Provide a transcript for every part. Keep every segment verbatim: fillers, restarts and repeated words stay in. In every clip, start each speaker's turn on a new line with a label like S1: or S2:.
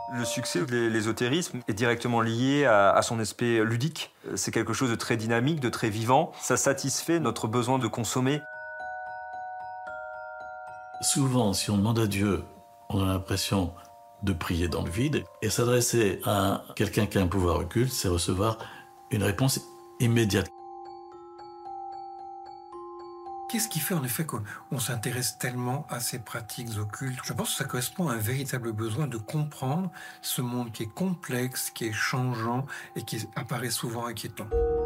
S1: Le succès de l'ésotérisme est directement lié à, à son aspect ludique. C'est quelque chose de très dynamique, de très vivant. Ça satisfait notre besoin de consommer.
S2: Souvent, si on demande à Dieu, on a l'impression de prier dans le vide. Et s'adresser à quelqu'un qui a un pouvoir occulte, c'est recevoir une réponse immédiate.
S3: Qu'est-ce qui fait en effet qu'on s'intéresse tellement à ces pratiques occultes? Je pense que ça correspond à un véritable besoin de comprendre ce monde qui est complexe, qui est changeant et qui apparaît souvent inquiétant.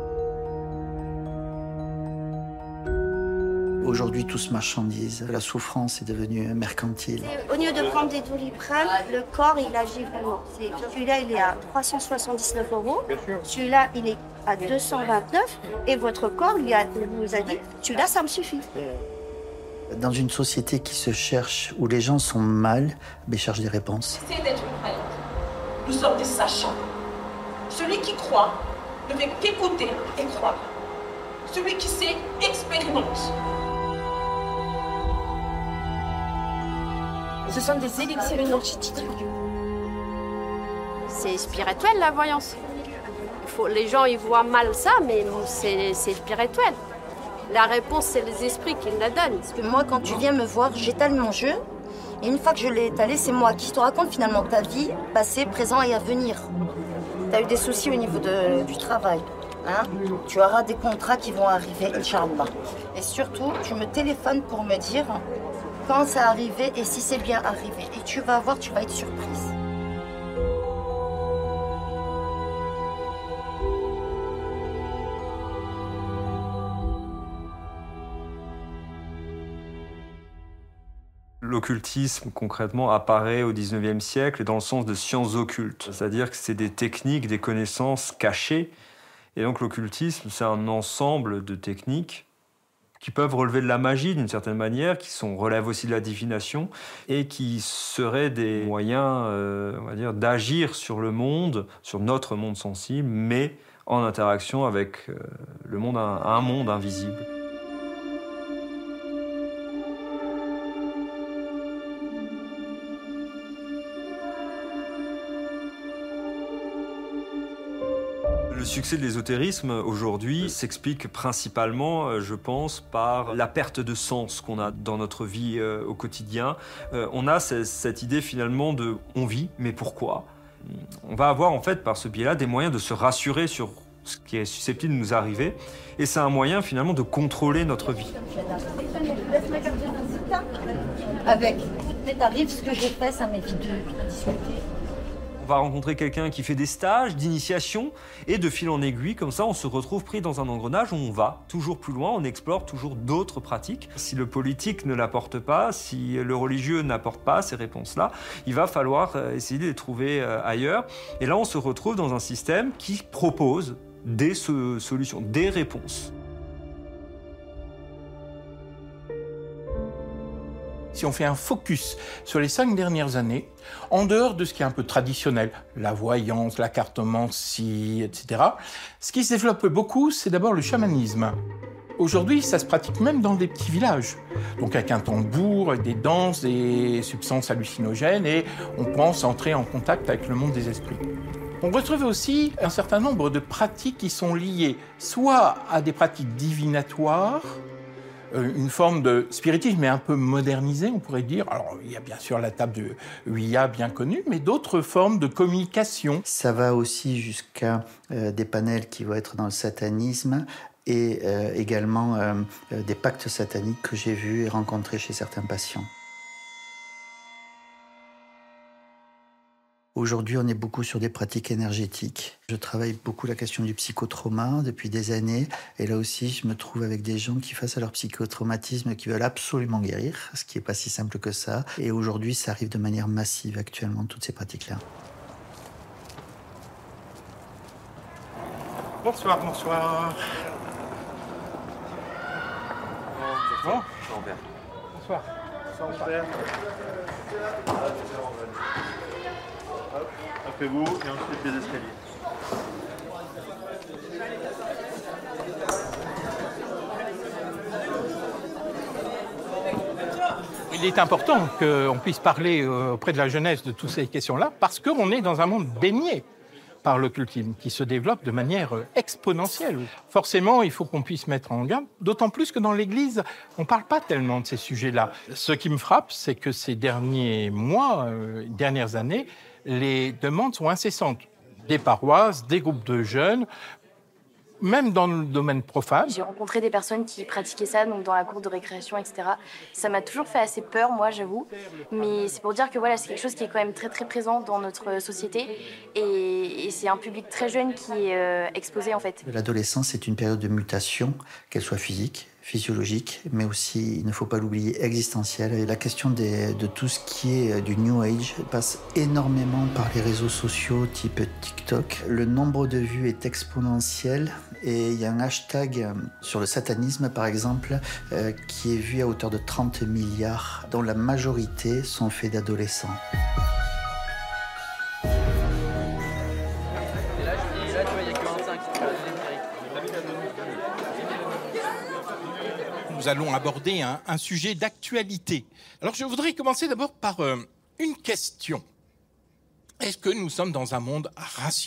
S4: Aujourd'hui, tout se marchandise. La souffrance est devenue mercantile.
S5: Au lieu de prendre des Doliprane, le corps, il agit vraiment. Celui-là, il est à trois cent soixante-dix-neuf euros. Celui-là, il est à deux cent vingt-neuf. Et votre corps, lui a, vous a dit, celui-là, ça me suffit.
S4: Dans une société qui se cherche, où les gens sont mal, mais cherchent des réponses.
S6: C'est d'être croyant. Nous sommes des sachants. Celui qui croit ne fait qu'écouter et croire. Celui qui sait expérimente. Ce sont des élixirs énergétiques.
S7: C'est spirituel, la voyance. Il faut, les gens, ils voient mal ça, mais c'est spirituel. La réponse, c'est les esprits qui la donnent.
S8: Parce que moi, quand tu viens me voir, j'étale mon jeu. Et une fois que je l'ai étalé, c'est moi qui te raconte finalement ta vie, passé, présent et à venir. Tu as eu des soucis au niveau de, du travail. Hein? Tu auras des contrats qui vont arriver, Inch'Allah. Et surtout, tu me téléphones pour me dire quand ça arrivé et si c'est bien arrivé. Et tu vas voir, tu vas être surprise.
S1: L'occultisme, concrètement, apparaît au dix-neuvième siècle dans le sens de sciences occultes. C'est-à-dire que c'est des techniques, des connaissances cachées. Et donc l'occultisme, c'est un ensemble de techniques qui peuvent relever de la magie d'une certaine manière, qui sont, relèvent aussi de la divination, et qui seraient des moyens, euh, on va dire, d'agir sur le monde, sur notre monde sensible, mais en interaction avec euh, le monde, un, un monde invisible. Le succès de l'ésotérisme aujourd'hui s'explique principalement, je pense, par la perte de sens qu'on a dans notre vie euh, au quotidien. Euh, on a cette idée finalement de « on vit, mais pourquoi ?» On va avoir en fait par ce biais-là des moyens de se rassurer sur ce qui est susceptible de nous arriver. Et c'est un moyen finalement de contrôler notre vie.
S8: Avec les tarifs, ce que j'ai fait, ça m'évite de discuter.
S1: On va rencontrer quelqu'un qui fait des stages d'initiation et de fil en aiguille, comme ça on se retrouve pris dans un engrenage où on va toujours plus loin, on explore toujours d'autres pratiques. Si le politique ne l'apporte pas, si le religieux n'apporte pas ces réponses-là, il va falloir essayer de les trouver ailleurs. Et là on se retrouve dans un système qui propose des solutions, des réponses.
S9: Si on fait un focus sur les cinq dernières années, en dehors de ce qui est un peu traditionnel, la voyance, la cartomancie, et cetera, ce qui se développe beaucoup, c'est d'abord le chamanisme. Aujourd'hui, ça se pratique même dans des petits villages. Donc avec un tambour, avec des danses, des substances hallucinogènes, et on pense entrer en contact avec le monde des esprits. On retrouve aussi un certain nombre de pratiques qui sont liées soit à des pratiques divinatoires, une forme de spiritisme, mais un peu modernisé, on pourrait dire. Alors, il y a bien sûr la table de Ouija bien connue, mais d'autres formes de communication.
S4: Ça va aussi jusqu'à euh, des panels qui vont être dans le satanisme et euh, également euh, euh, des pactes sataniques que j'ai vus et rencontrés chez certains patients. Aujourd'hui, on est beaucoup sur des pratiques énergétiques. Je travaille beaucoup la question du psychotrauma depuis des années. Et là aussi, je me trouve avec des gens qui, face à leur psychotraumatisme, qui veulent absolument guérir, ce qui n'est pas si simple que ça. Et aujourd'hui, ça arrive de manière massive actuellement, toutes ces pratiques-là.
S10: Bonsoir, bonsoir. Bon. Bonsoir. Bonsoir, Robert. Tapez-vous et ensuite les escaliers.
S9: Il Il est important qu'on puisse parler auprès de la jeunesse de toutes ces questions-là, parce qu'on est dans un monde baigné par l'occultisme, qui se développe de manière exponentielle. Forcément, il faut qu'on puisse mettre en garde, d'autant plus que dans l'Église, on ne parle pas tellement de ces sujets-là. Ce qui me frappe, c'est que ces derniers mois, euh, dernières années, les demandes sont incessantes. Des paroisses, des groupes de jeunes, même dans le domaine profane.
S11: J'ai rencontré des personnes qui pratiquaient ça, donc dans la cour de récréation, et cetera. Ça m'a toujours fait assez peur, moi, j'avoue. Mais c'est pour dire que voilà, c'est quelque chose qui est quand même très, très présent dans notre société. Et, et c'est un public très jeune qui est euh, exposé, en fait.
S4: L'adolescence est une période de mutation, qu'elle soit physique, physiologique, mais aussi, il ne faut pas l'oublier, existentielle. Et la question des, de tout ce qui est du New Age passe énormément par les réseaux sociaux type TikTok. Le nombre de vues est exponentiel et il y a un hashtag sur le satanisme, par exemple, euh, qui est vu à hauteur de trente milliards, dont la majorité sont faits d'adolescents.
S9: Nous allons aborder un, un sujet d'actualité. Alors, je voudrais commencer d'abord par euh, une question. Est-ce que nous sommes dans un monde rationnel ?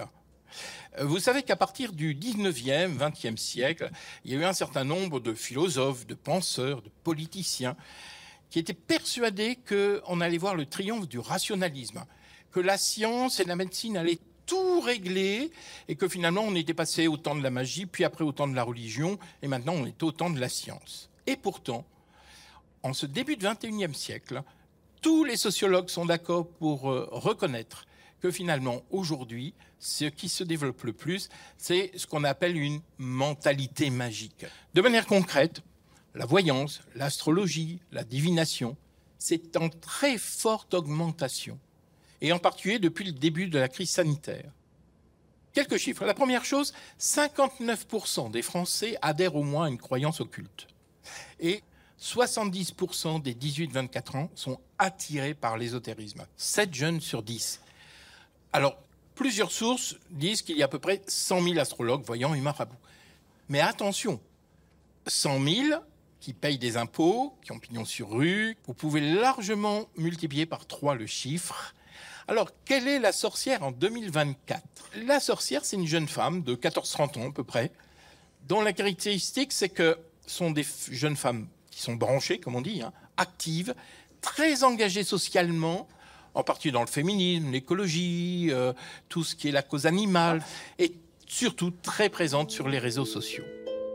S9: euh, Vous savez qu'à partir du dix-neuvième, vingtième siècle, il y a eu un certain nombre de philosophes, de penseurs, de politiciens qui étaient persuadés qu'on allait voir le triomphe du rationalisme, que la science et la médecine allaient tout réglé, et que finalement on était passé au temps de la magie, puis après au temps de la religion, et maintenant on est au temps de la science. Et pourtant, en ce début du vingt et unième siècle, tous les sociologues sont d'accord pour euh, reconnaître que finalement, aujourd'hui, ce qui se développe le plus, c'est ce qu'on appelle une mentalité magique. De manière concrète, la voyance, l'astrologie, la divination, c'est en très forte augmentation, et en particulier depuis le début de la crise sanitaire. Quelques chiffres. La première chose, cinquante-neuf pour cent des Français adhèrent au moins à une croyance occulte. Et soixante-dix pour cent des dix-huit vingt-quatre ans sont attirés par l'ésotérisme. sept jeunes sur dix. Alors, plusieurs sources disent qu'il y a à peu près cent mille astrologues, voyants et marabouts. Mais attention, cent mille qui payent des impôts, qui ont pignon sur rue, vous pouvez largement multiplier par trois le chiffre. Alors, quelle est la sorcière en deux mille vingt-quatre ? La sorcière, c'est une jeune femme de quatorze à trente ans à peu près, dont la caractéristique, c'est que ce sont des jeunes femmes qui sont branchées, comme on dit, hein, actives, très engagées socialement, en particulier dans le féminisme, l'écologie, euh, tout ce qui est la cause animale, et surtout très présentes sur les réseaux sociaux.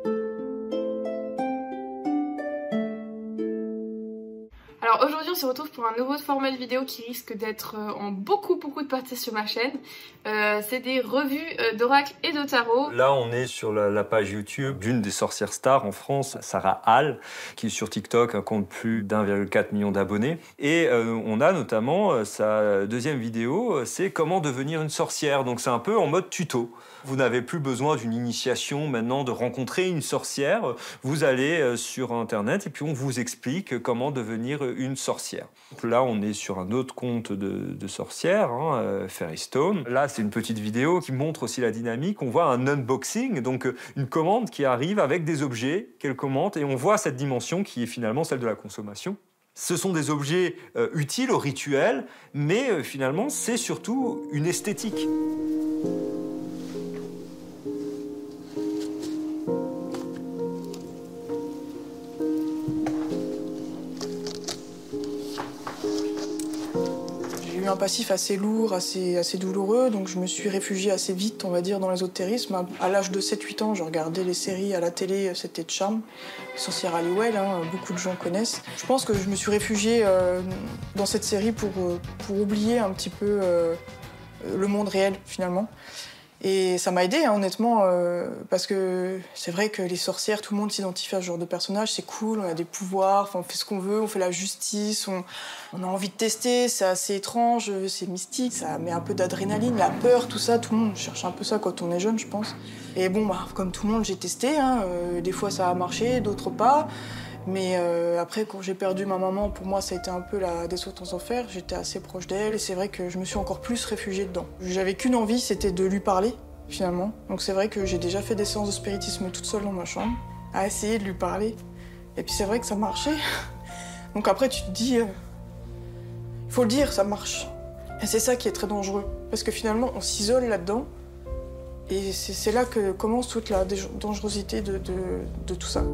S12: Alors aujourd'hui on se retrouve pour un nouveau format de vidéo qui risque d'être en beaucoup beaucoup de parties sur ma chaîne. Euh, c'est des revues d'oracle et de tarot.
S1: Là on est sur la, la page YouTube d'une des sorcières stars en France, Sarah Hall, qui sur TikTok compte plus d'un virgule quatre million d'abonnés. Et euh, on a notamment euh, sa deuxième vidéo, c'est comment devenir une sorcière. Donc c'est un peu en mode tuto. Vous n'avez plus besoin d'une initiation maintenant, de rencontrer une sorcière. Vous allez sur Internet et puis on vous explique comment devenir une sorcière. Donc là, on est sur un autre compte de, de sorcière, hein, euh, Fairy Stone. Là, c'est une petite vidéo qui montre aussi la dynamique. On voit un unboxing, donc une commande qui arrive avec des objets qu'elle commente et on voit cette dimension qui est finalement celle de la consommation. Ce sont des objets euh, utiles au rituel, mais euh, finalement, c'est surtout une esthétique.
S13: Un passif assez lourd, assez, assez douloureux, donc je me suis réfugiée assez vite, on va dire, dans l'ésotérisme. À l'âge de sept huit ans, je regardais les séries à la télé, c'était de charme. Sorcière Halliwell, hein, beaucoup de gens connaissent. Je pense que je me suis réfugiée euh, dans cette série pour, pour oublier un petit peu euh, le monde réel, finalement. Et ça m'a aidée, hein, honnêtement, euh, parce que c'est vrai que les sorcières, tout le monde s'identifie à ce genre de personnage, c'est cool, on a des pouvoirs, on fait ce qu'on veut, on fait la justice, on, on a envie de tester, c'est assez étrange, c'est mystique, ça met un peu d'adrénaline, la peur, tout ça, tout le monde cherche un peu ça quand on est jeune, je pense. Et bon, bah, comme tout le monde, j'ai testé, hein, euh, des fois ça a marché, d'autres pas. Mais euh, après, quand j'ai perdu ma maman, pour moi, ça a été un peu la descente aux enfers. J'étais assez proche d'elle et c'est vrai que je me suis encore plus réfugiée dedans. J'avais qu'une envie, c'était de lui parler, finalement. Donc c'est vrai que j'ai déjà fait des séances de spiritisme toute seule dans ma chambre, à essayer de lui parler. Et puis c'est vrai que ça marchait. Donc après, tu te dis, il euh, faut le dire, ça marche. Et c'est ça qui est très dangereux. Parce que finalement, on s'isole là-dedans. Et c'est là que commence toute la dangerosité de, de, de tout ça.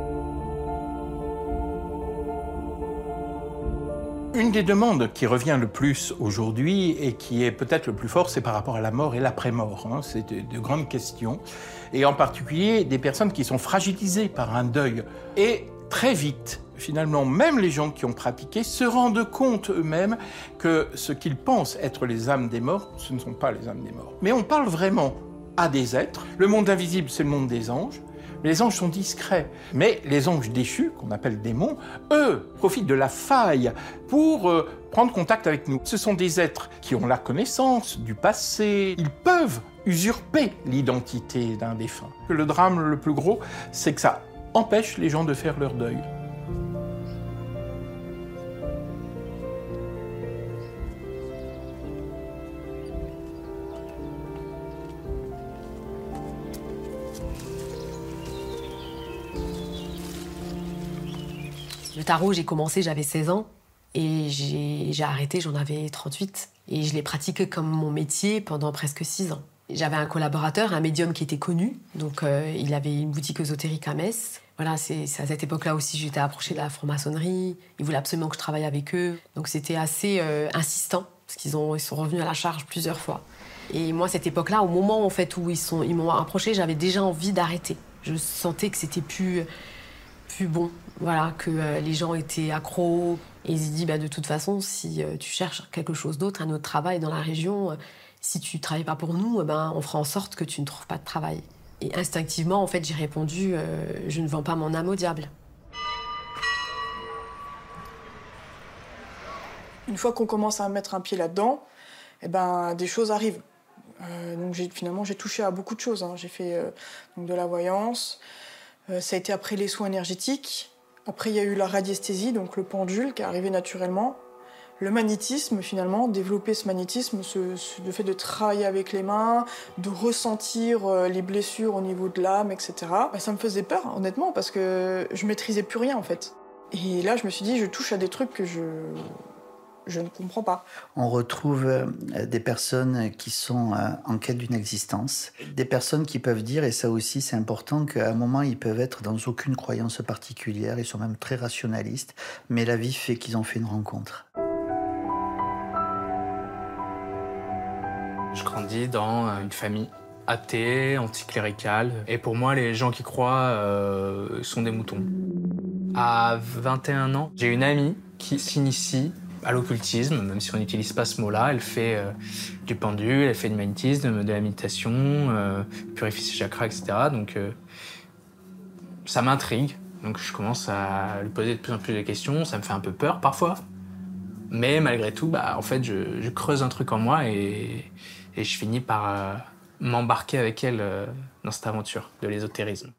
S9: Une des demandes qui revient le plus aujourd'hui et qui est peut-être le plus fort, c'est par rapport à la mort et l'après-mort. Hein. C'est de, de grandes questions. Et en particulier, des personnes qui sont fragilisées par un deuil. Et très vite, finalement, même les gens qui ont pratiqué se rendent compte eux-mêmes que ce qu'ils pensent être les âmes des morts, ce ne sont pas les âmes des morts. Mais on parle vraiment à des êtres. Le monde invisible, c'est le monde des anges. Les anges sont discrets, mais les anges déchus, qu'on appelle démons, eux, profitent de la faille pour euh, prendre contact avec nous. Ce sont des êtres qui ont la connaissance du passé. Ils peuvent usurper l'identité d'un défunt. Le drame le plus gros, c'est que ça empêche les gens de faire leur deuil.
S14: Le tarot, j'ai commencé, j'avais seize ans et j'ai arrêté, j'en avais trente-huit. Et je l'ai pratiqué comme mon métier pendant presque six ans. J'avais un collaborateur, un médium qui était connu, donc euh, il avait une boutique ésotérique à Metz. Voilà, c'est à cette époque-là aussi j'étais approchée de la franc-maçonnerie. Ils voulaient absolument que je travaille avec eux. Donc c'était assez euh, insistant, parce qu'ils ils sont revenus à la charge plusieurs fois. Et moi, cette époque-là, au moment en fait, où ils sont, ils m'ont approché, j'avais déjà envie d'arrêter. Je sentais que c'était plus... plus bon, voilà, que euh, les gens étaient accros. Et ils se disent, bah, de toute façon, si euh, tu cherches quelque chose d'autre, un autre travail dans la région, euh, si tu ne travailles pas pour nous, euh, ben, on fera en sorte que tu ne trouves pas de travail. Et instinctivement, en fait, j'ai répondu, euh, je ne vends pas mon âme au diable.
S13: Une fois qu'on commence à mettre un pied là-dedans, eh ben, des choses arrivent. Euh, donc finalement, j'ai touché à beaucoup de choses. Hein. J'ai fait euh, donc de la voyance. Euh, ça a été après les soins énergétiques. Après, il y a eu la radiesthésie, donc le pendule qui est arrivé naturellement. Le magnétisme, finalement, développer ce magnétisme, ce, ce, le fait de travailler avec les mains, de ressentir euh, les blessures au niveau de l'âme, et cetera. Bah, ça me faisait peur, honnêtement, parce que je maîtrisais plus rien, en fait. Et là, je me suis dit, je touche à des trucs que je... je ne comprends pas.
S4: On retrouve des personnes qui sont en quête d'une existence, des personnes qui peuvent dire, et ça aussi c'est important, qu'à un moment ils peuvent être dans aucune croyance particulière, ils sont même très rationalistes, mais la vie fait qu'ils ont fait une rencontre.
S15: Je grandis dans une famille athée, anticléricale, et pour moi les gens qui croient euh, sont des moutons. À vingt et un ans, j'ai une amie qui s'initie à l'occultisme, même si on n'utilise pas ce mot-là. Elle fait euh, du pendule, elle fait du magnétisme, de la méditation, euh, purifie ses chakras, et cetera. Donc euh, ça m'intrigue. Donc je commence à lui poser de plus en plus de questions. Ça me fait un peu peur parfois. Mais malgré tout, bah, en fait, je, je creuse un truc en moi et, et je finis par euh, m'embarquer avec elle euh, dans cette aventure de l'ésotérisme.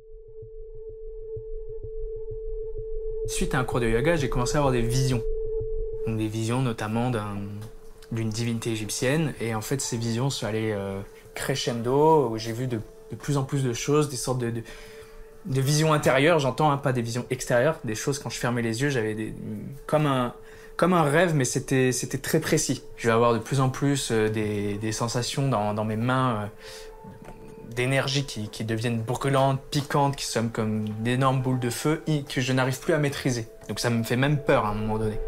S15: Suite à un cours de yoga, j'ai commencé à avoir des visions. Donc des visions notamment d'une divinité égyptienne. Et en fait, ces visions sont allées euh, crescendo, où j'ai vu de, de plus en plus de choses, des sortes de, de, de visions intérieures, j'entends, hein, pas des visions extérieures, des choses quand je fermais les yeux, j'avais des, comme, un, comme un rêve, mais c'était très précis. Je vais avoir de plus en plus euh, des, des sensations dans, dans mes mains, euh, d'énergie qui, qui deviennent brûlantes, piquantes, qui sont comme d'énormes boules de feu, et que je n'arrive plus à maîtriser. Donc ça me fait même peur à un moment donné.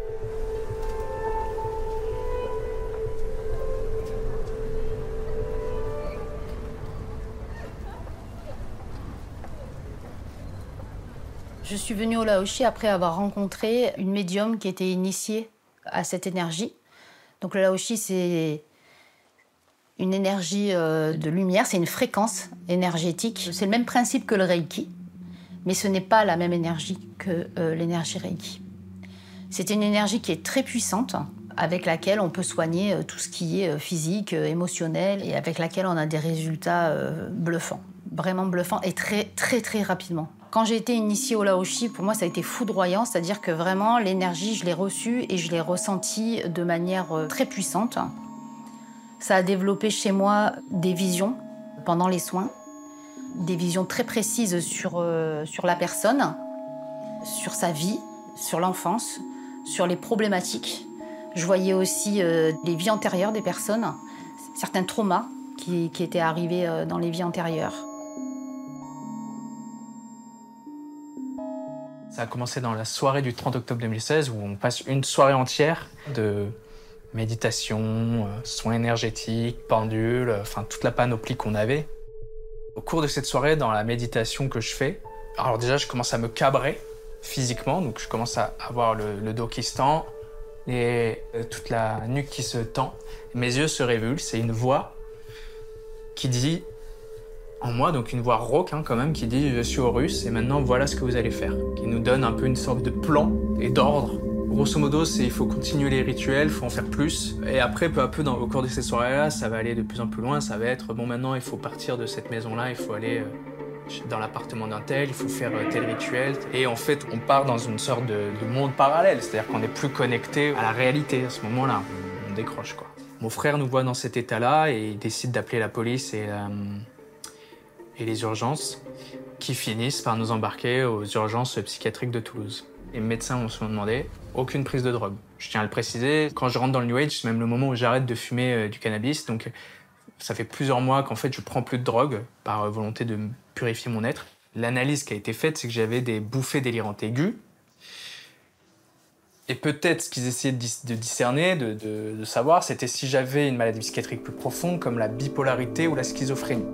S16: Je suis venue au Laoshi après avoir rencontré une médium qui était initiée à cette énergie. Donc le Laoshi, c'est une énergie de lumière, c'est une fréquence énergétique. C'est le même principe que le Reiki, mais ce n'est pas la même énergie que euh, l'énergie Reiki. C'est une énergie qui est très puissante, avec laquelle on peut soigner tout ce qui est physique, émotionnel, et avec laquelle on a des résultats euh, bluffants, vraiment bluffants, et très très très rapidement. Quand j'ai été initiée au Laoshi, pour moi ça a été foudroyant, c'est-à-dire que vraiment l'énergie, je l'ai reçue et je l'ai ressentie de manière euh, très puissante. Ça a développé chez moi des visions pendant les soins, des visions très précises sur, euh, sur la personne, sur sa vie, sur l'enfance, sur les problématiques. Je voyais aussi euh, les vies antérieures des personnes, certains traumas qui, qui étaient arrivés euh, dans les vies antérieures.
S15: Ça a commencé dans la soirée du trente octobre deux mille seize où on passe une soirée entière de méditation, euh, soins énergétiques, pendules, enfin toute la panoplie qu'on avait. Au cours de cette soirée, dans la méditation que je fais, alors déjà je commence à me cabrer physiquement, donc je commence à avoir le, le dos qui se tend, et euh, toute la nuque qui se tend. Mes yeux se révulsent, et une voix qui dit en moi, donc une voix rauque hein, quand même, qui dit « Je suis Horus et maintenant voilà ce que vous allez faire », qui nous donne un peu une sorte de plan et d'ordre. Grosso modo, c'est il faut continuer les rituels, il faut en faire plus. Et après, peu à peu, dans, au cours de ces soirées-là, ça va aller de plus en plus loin. Ça va être, bon, maintenant, il faut partir de cette maison-là, il faut aller euh, dans l'appartement d'un tel, il faut faire euh, tel rituel. Et en fait, on part dans une sorte de, de monde parallèle, c'est-à-dire qu'on n'est plus connecté à la réalité à ce moment-là. On, on décroche, quoi. Mon frère nous voit dans cet état-là et il décide d'appeler la police et, euh, et les urgences, qui finissent par nous embarquer aux urgences psychiatriques de Toulouse. Les médecins m'ont souvent demandé aucune prise de drogue. Je tiens à le préciser, quand je rentre dans le New Age, c'est même le moment où j'arrête de fumer euh, du cannabis. Donc ça fait plusieurs mois qu'en fait je prends plus de drogue par euh, volonté de purifier mon être. L'analyse qui a été faite, c'est que j'avais des bouffées délirantes aiguës. Et peut-être ce qu'ils essayaient de, dis de discerner, de, de, de savoir, c'était si j'avais une maladie psychiatrique plus profonde comme la bipolarité ou la schizophrénie.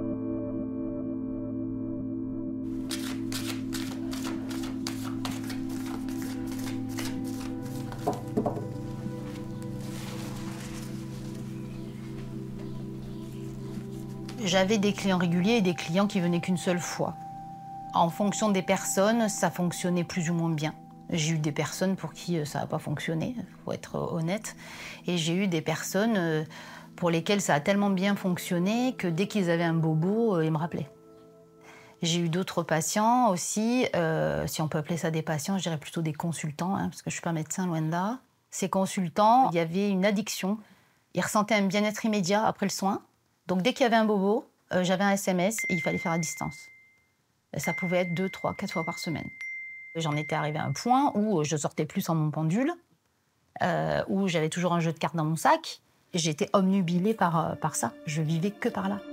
S16: J'avais des clients réguliers et des clients qui venaient qu'une seule fois. En fonction des personnes, ça fonctionnait plus ou moins bien. J'ai eu des personnes pour qui ça n'a pas fonctionné, il faut être honnête. Et j'ai eu des personnes pour lesquelles ça a tellement bien fonctionné que dès qu'ils avaient un bobo, ils me rappelaient. J'ai eu d'autres patients aussi, euh, si on peut appeler ça des patients, je dirais plutôt des consultants, hein, parce que je ne suis pas médecin, loin de là. Ces consultants, il y avait une addiction. Ils ressentaient un bien-être immédiat après le soin. Donc dès qu'il y avait un bobo, euh, j'avais un S M S et il fallait faire à distance. Ça pouvait être deux, trois, quatre fois par semaine. J'en étais arrivée à un point où je sortais plus sans mon pendule, euh, où j'avais toujours un jeu de cartes dans mon sac. Et j'étais omnubilée par, euh, par ça. Je vivais que par là.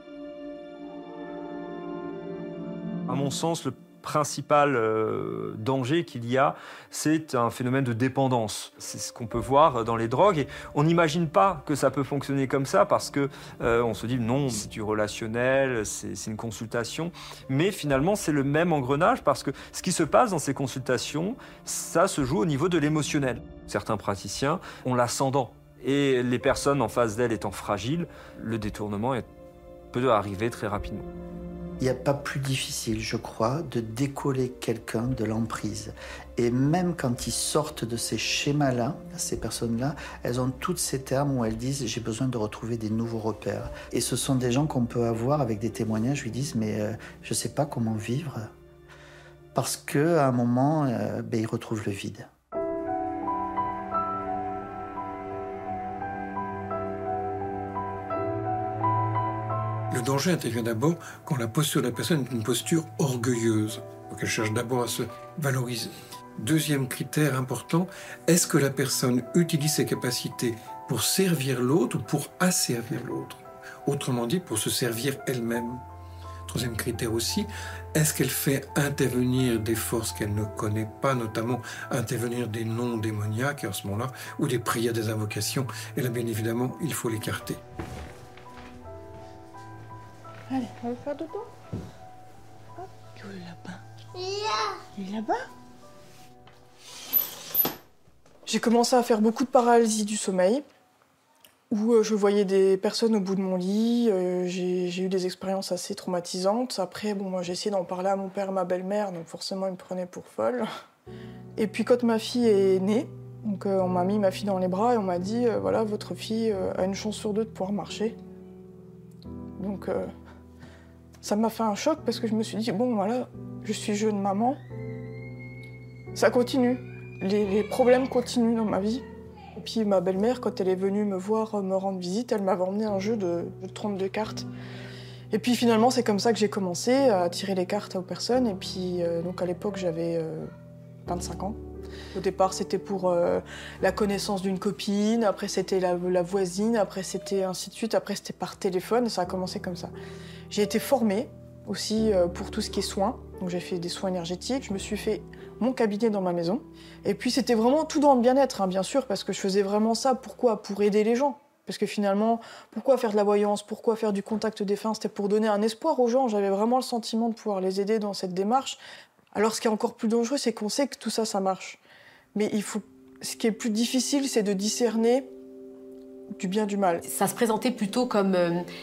S1: À mon sens, le principal euh, danger qu'il y a, c'est un phénomène de dépendance. C'est ce qu'on peut voir dans les drogues. Et on n'imagine pas que ça peut fonctionner comme ça parce que euh, on se dit non, c'est du relationnel, c'est une consultation. Mais finalement, c'est le même engrenage parce que ce qui se passe dans ces consultations, ça se joue au niveau de l'émotionnel. Certains praticiens ont l'ascendant. Et les personnes en face d'elles étant fragiles, le détournement est, peut arriver très rapidement.
S4: Il n'y a pas plus difficile, je crois, de décoller quelqu'un de l'emprise. Et même quand ils sortent de ces schémas-là, ces personnes-là, elles ont tous ces termes où elles disent « j'ai besoin de retrouver des nouveaux repères ». Et ce sont des gens qu'on peut avoir avec des témoignages où ils disent « mais euh, je ne sais pas comment vivre ». Parce qu'à un moment, euh, ben, ils retrouvent le vide.
S3: Le danger intervient d'abord quand la posture de la personne est une posture orgueilleuse. Donc elle cherche d'abord à se valoriser. Deuxième critère important, est-ce que la personne utilise ses capacités pour servir l'autre ou pour asservir l'autre? Autrement dit, pour se servir elle-même. Troisième critère aussi, est-ce qu'elle fait intervenir des forces qu'elle ne connaît pas, notamment intervenir des noms démoniaques à ce moment-là, ou des prières, des invocations? Et là, bien évidemment, il faut l'écarter.
S13: Allez, on va faire dodo. Hop. Où est le lapin? Il est là-bas. J'ai commencé à faire beaucoup de paralysie du sommeil, où je voyais des personnes au bout de mon lit. J'ai eu des expériences assez traumatisantes. Après, bon, moi, j'ai essayé d'en parler à mon père et ma belle-mère, donc forcément, ils me prenaient pour folle. Et puis, quand ma fille est née, donc, on m'a mis ma fille dans les bras et on m'a dit euh, voilà, votre fille a une chance sur deux de pouvoir marcher. Donc, euh, ça m'a fait un choc parce que je me suis dit, bon, voilà, je suis jeune maman. Ça continue. Les, les problèmes continuent dans ma vie. Et puis ma belle-mère, quand elle est venue me voir, me rendre visite, elle m'avait emmené un jeu de, de trente-deux cartes. Et puis finalement, c'est comme ça que j'ai commencé à tirer les cartes aux personnes. Et puis, euh, donc à l'époque, j'avais euh, vingt-cinq ans. Au départ, c'était pour euh, la connaissance d'une copine, après c'était la, la voisine, après c'était ainsi de suite, après c'était par téléphone, ça a commencé comme ça. J'ai été formée aussi euh, pour tout ce qui est soins, donc j'ai fait des soins énergétiques, je me suis fait mon cabinet dans ma maison. Et puis c'était vraiment tout dans le bien-être, hein, bien sûr, parce que je faisais vraiment ça, pourquoi ? Pour aider les gens. Parce que finalement, pourquoi faire de la voyance, pourquoi faire du contact défunt ? C'était pour donner un espoir aux gens, j'avais vraiment le sentiment de pouvoir les aider dans cette démarche. Alors ce qui est encore plus dangereux, c'est qu'on sait que tout ça, ça marche. Mais il faut... ce qui est plus difficile, c'est de discerner du bien du mal.
S14: Ça se présentait plutôt comme,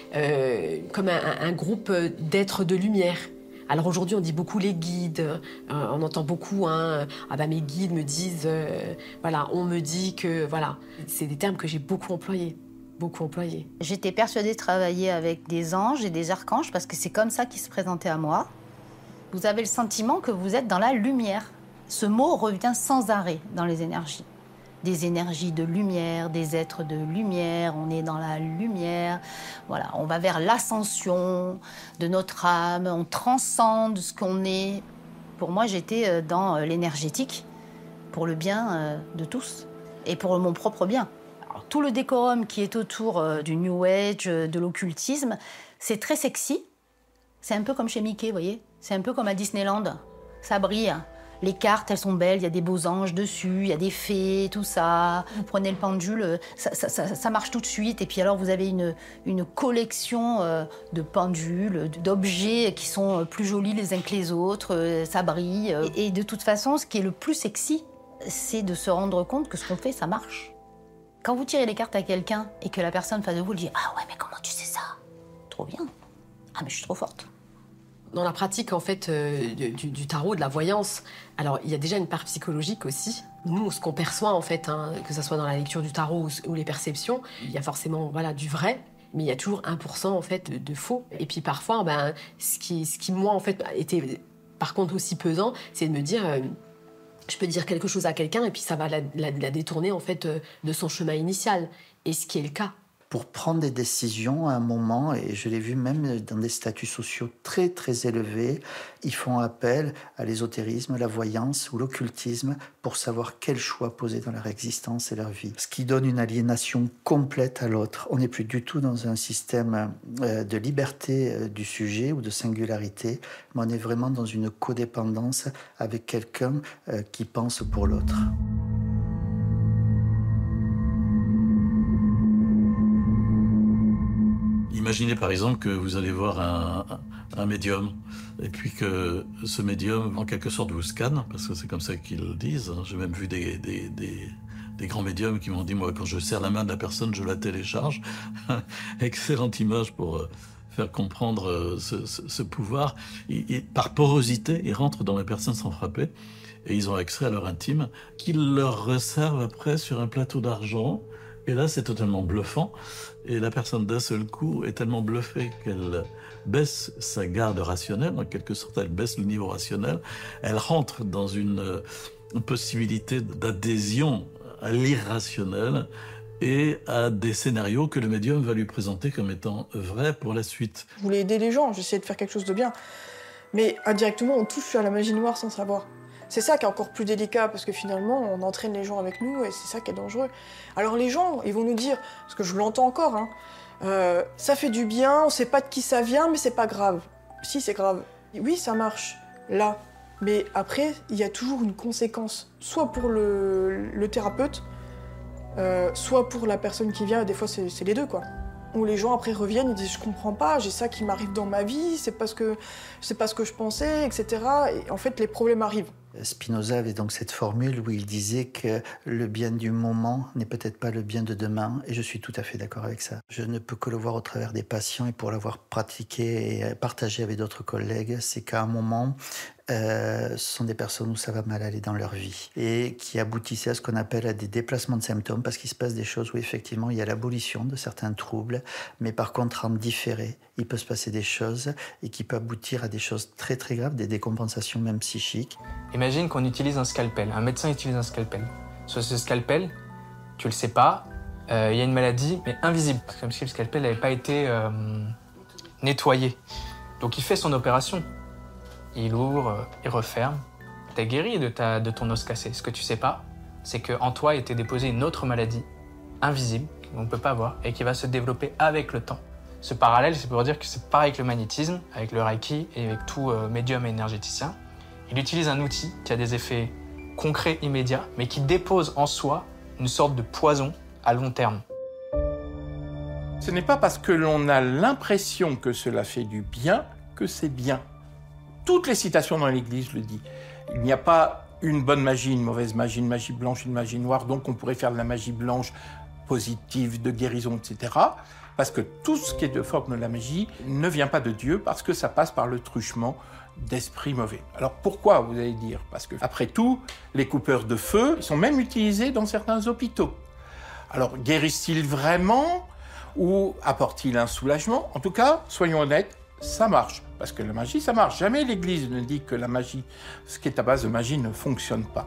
S14: euh, comme un, un groupe d'êtres de lumière. Alors aujourd'hui, on dit beaucoup les guides, euh, on entend beaucoup, hein, ah bah mes guides me disent, euh, voilà, on me dit que, voilà. C'est des termes que j'ai beaucoup employés, beaucoup employés.
S16: J'étais persuadée de travailler avec des anges et des archanges parce que c'est comme ça qu'ils se présentaient à moi. Vous avez le sentiment que vous êtes dans la lumière. Ce mot revient sans arrêt dans les énergies. Des énergies de lumière, des êtres de lumière, on est dans la lumière. Voilà, on va vers l'ascension de notre âme, on transcende ce qu'on est. Pour moi, j'étais dans l'énergétique, pour le bien de tous et pour mon propre bien. Alors, tout le décorum qui est autour du New Age, de l'occultisme, c'est très sexy. C'est un peu comme chez Mickey, vous voyez ? C'est un peu comme à Disneyland. Ça brille. Les cartes, elles sont belles, il y a des beaux anges dessus, il y a des fées, tout ça. Vous prenez le pendule, ça, ça, ça, ça marche tout de suite. Et puis alors, vous avez une, une collection de pendules, d'objets qui sont plus jolis les uns que les autres, ça brille. Et, et de toute façon, ce qui est le plus sexy, c'est de se rendre compte que ce qu'on fait, ça marche. Quand vous tirez les cartes à quelqu'un et que la personne face de vous dit « Ah ouais, mais comment tu sais ça ?» Trop bien. Ah, mais je suis trop forte.
S14: Dans la pratique en fait euh, du, du tarot, de la voyance, alors il y a déjà une part psychologique aussi. Nous, ce qu'on perçoit en fait, hein, que ce soit dans la lecture du tarot ou, ou les perceptions, il y a forcément voilà du vrai, mais il y a toujours un pour cent en fait de, de faux. Et puis parfois, ben ce qui, ce qui moi en fait était par contre aussi pesant, c'est de me dire, euh, je peux dire quelque chose à quelqu'un et puis ça va la, la, la détourner en fait euh, de son chemin initial. Et ce qui est le cas.
S4: Pour prendre des décisions à un moment, et je l'ai vu même dans des statuts sociaux très très élevés, ils font appel à l'ésotérisme, la voyance ou l'occultisme pour savoir quel choix poser dans leur existence et leur vie. Ce qui donne une aliénation complète à l'autre. On n'est plus du tout dans un système de liberté du sujet ou de singularité, mais on est vraiment dans une codépendance avec quelqu'un qui pense pour l'autre.
S2: Imaginez par exemple que vous allez voir un, un médium et puis que ce médium, en quelque sorte, vous scanne, parce que c'est comme ça qu'ils le disent. J'ai même vu des, des, des, des grands médiums qui m'ont dit, moi, quand je serre la main de la personne, je la télécharge. Excellente image pour faire comprendre ce, ce, ce pouvoir. Ils, ils, par porosité, ils rentrent dans les personnes sans frapper et ils ont accès à leur intime, qu'ils leur resservent après sur un plateau d'argent. Et là, c'est totalement bluffant. Et la personne, d'un seul coup, est tellement bluffée qu'elle baisse sa garde rationnelle. En quelque sorte, elle baisse le niveau rationnel. Elle rentre dans une, une possibilité d'adhésion à l'irrationnel et à des scénarios que le médium va lui présenter comme étant vrais pour la suite.
S13: Je voulais aider les gens, j'essayais de faire quelque chose de bien. Mais indirectement, on touche à la magie noire sans savoir. C'est ça qui est encore plus délicat, parce que finalement, on entraîne les gens avec nous, et c'est ça qui est dangereux. Alors les gens, ils vont nous dire, parce que je l'entends encore, hein, euh, ça fait du bien, on sait pas de qui ça vient, mais c'est pas grave. Si, c'est grave. Oui, ça marche, là. Mais après, il y a toujours une conséquence, soit pour le, le thérapeute, euh, soit pour la personne qui vient, des fois c'est, c'est les deux, quoi. Où les gens après reviennent, ils disent « je comprends pas, j'ai ça qui m'arrive dans ma vie, c'est parce que c'est pas ce que je pensais, et cetera » Et en fait, les problèmes arrivent.
S4: Spinoza avait donc cette formule où il disait que le bien du moment n'est peut-être pas le bien de demain, et je suis tout à fait d'accord avec ça. Je ne peux que le voir au travers des patients, et pour l'avoir pratiqué et partagé avec d'autres collègues, c'est qu'à un moment, euh, ce sont des personnes où ça va mal aller dans leur vie, et qui aboutissaient à ce qu'on appelle à des déplacements de symptômes, parce qu'il se passe des choses où effectivement il y a l'abolition de certains troubles, mais par contre en différé, il peut se passer des choses, et qui peut aboutir à des choses très très graves, des décompensations même psychiques.
S15: Imagine qu'on utilise un scalpel, un médecin utilise un scalpel. Sur ce scalpel, tu le sais pas, il euh, y a une maladie, mais invisible. Comme si le scalpel n'avait pas été euh, nettoyé. Donc il fait son opération. Il ouvre, il referme, T'es guéri de, ta, de ton os cassé. Ce que tu sais pas, c'est qu'en toi était déposée une autre maladie, invisible, qu'on ne peut pas voir, et qui va se développer avec le temps. Ce parallèle, c'est pour dire que c'est pareil avec le magnétisme, avec le Reiki et avec tout euh, médium et énergéticien. Il utilise un outil qui a des effets concrets, immédiats, mais qui dépose en soi une sorte de poison à long terme.
S9: Ce n'est pas parce que l'on a l'impression que cela fait du bien que c'est bien. Toutes les citations dans l'Église le disent. Il n'y a pas une bonne magie, une mauvaise magie, une magie blanche, une magie noire, donc on pourrait faire de la magie blanche positive, de guérison, et cetera. Parce que tout ce qui est de forme de la magie ne vient pas de Dieu, parce que ça passe par le truchement d'esprits mauvais. Alors pourquoi, vous allez dire? Parce que, après tout, les coupeurs de feu sont même utilisés dans certains hôpitaux. Alors, guérissent-ils vraiment ou apportent-ils un soulagement? En tout cas, soyons honnêtes, ça marche. Parce que la magie, ça marche. Jamais l'Église ne dit que la magie, ce qui est à base de magie, ne fonctionne pas.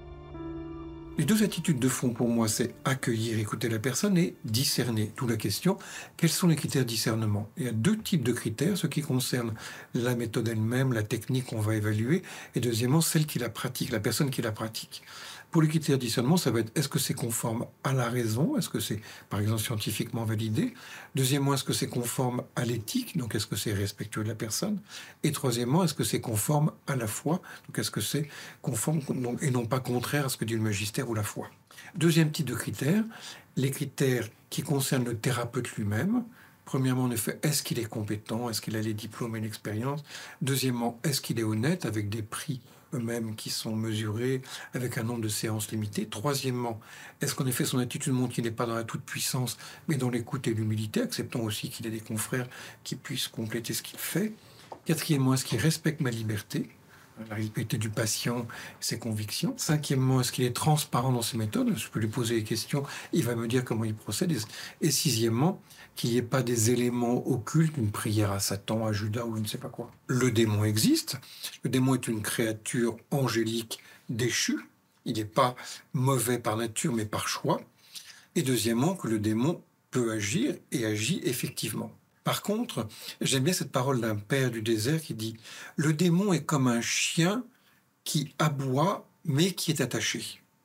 S3: Les deux attitudes de fond pour moi, c'est accueillir, écouter la personne et discerner. D'où la question, quels sont les critères de discernement? Il y a deux types de critères, ce qui concerne la méthode elle-même, la technique qu'on va évaluer, et deuxièmement, celle qui la pratique, la personne qui la pratique. Pour les critères de discernement, ça va être est-ce que c'est conforme à la raison? Est-ce que c'est, par exemple, scientifiquement validé? Deuxièmement, est-ce que c'est conforme à l'éthique? Donc, est-ce que c'est respectueux de la personne? Et troisièmement, est-ce que c'est conforme à la foi? Donc, est-ce que c'est conforme et non pas contraire à ce que dit le magistère ou la foi? Deuxième type de critères, les critères qui concernent le thérapeute lui-même. Premièrement, en effet, est-ce qu'il est compétent? Est-ce qu'il a les diplômes et l'expérience? Deuxièmement, est-ce qu'il est honnête avec des prix eux-mêmes qui sont mesurés avec un nombre de séances limitées. Troisièmement, est-ce qu'en effet son attitude montre qu'il n'est pas dans la toute-puissance, mais dans l'écoute et l'humilité, acceptant aussi qu'il ait des confrères qui puissent compléter ce qu'il fait. Quatrièmement, est-ce qu'il respecte ma liberté, la liberté du patient, ses convictions. Cinquièmement, est-ce qu'il est transparent dans ses méthodes? Je peux lui poser des questions, il va me dire comment il procède. Et sixièmement, qu'il n'y ait pas des éléments occultes, une prière à Satan, à Judas ou je ne sais pas quoi. Le démon existe. Le démon est une créature angélique déchue. Il n'est pas mauvais par nature, mais par choix. Et deuxièmement, que le démon peut agir et agit effectivement. Par contre, j'aime bien cette parole d'un père du désert qui dit « Le démon est comme un chien qui aboie, mais qui est attaché.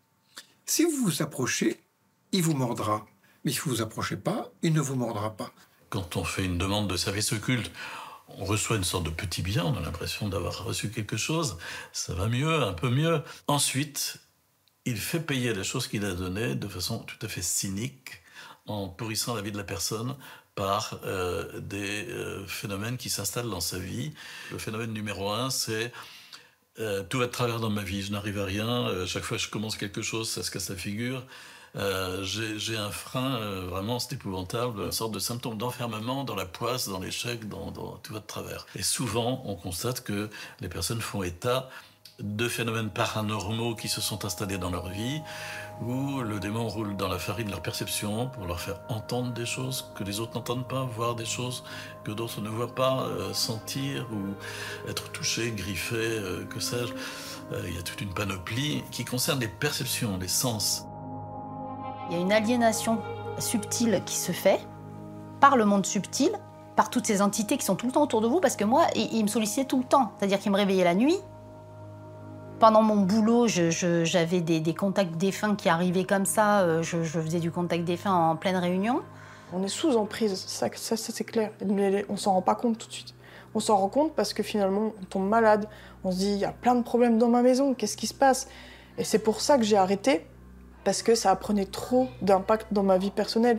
S3: Si vous vous approchez, il vous mordra. Mais si vous ne vous approchez pas, il ne vous mordra pas. »
S2: Quand on fait une demande de service occulte, on reçoit une sorte de petit bien, on a l'impression d'avoir reçu quelque chose, ça va mieux, un peu mieux. Ensuite, il fait payer les choses qu'il a données de façon tout à fait cynique, en pourrissant la vie de la personne par euh, des euh, phénomènes qui s'installent dans sa vie. Le phénomène numéro un, c'est euh, tout va de travers dans ma vie, je n'arrive à rien, euh, chaque fois que je commence quelque chose, ça se casse la figure. Euh, j'ai, j'ai un frein, euh, vraiment, c'est épouvantable, une sorte de symptôme d'enfermement dans la poisse, dans l'échec, dans, dans tout va de travers. Et souvent, on constate que les personnes font état de phénomènes paranormaux qui se sont installés dans leur vie, où le démon roule dans la farine de leur perception pour leur faire entendre des choses que les autres n'entendent pas, voir des choses que d'autres ne voient pas, euh, sentir ou être touchés, griffés, euh, que sais-je. Euh, il y a toute une panoplie qui concerne les perceptions, les sens.
S16: Il y a une aliénation subtile qui se fait par le monde subtil, par toutes ces entités qui sont tout le temps autour de vous, parce que moi, ils, ils me sollicitaient tout le temps. C'est-à-dire qu'ils me réveillaient la nuit. Pendant mon boulot, je, je, j'avais des, des contacts défunts qui arrivaient comme ça. Je, je faisais du contact défunt en pleine réunion.
S13: On est sous emprise, ça, ça, ça c'est clair. Mais on s'en rend pas compte tout de suite. On s'en rend compte parce que finalement, on tombe malade. On se dit, il y a plein de problèmes dans ma maison, qu'est-ce qui se passe? Et c'est pour ça que j'ai arrêté, parce que ça prenait trop d'impact dans ma vie personnelle.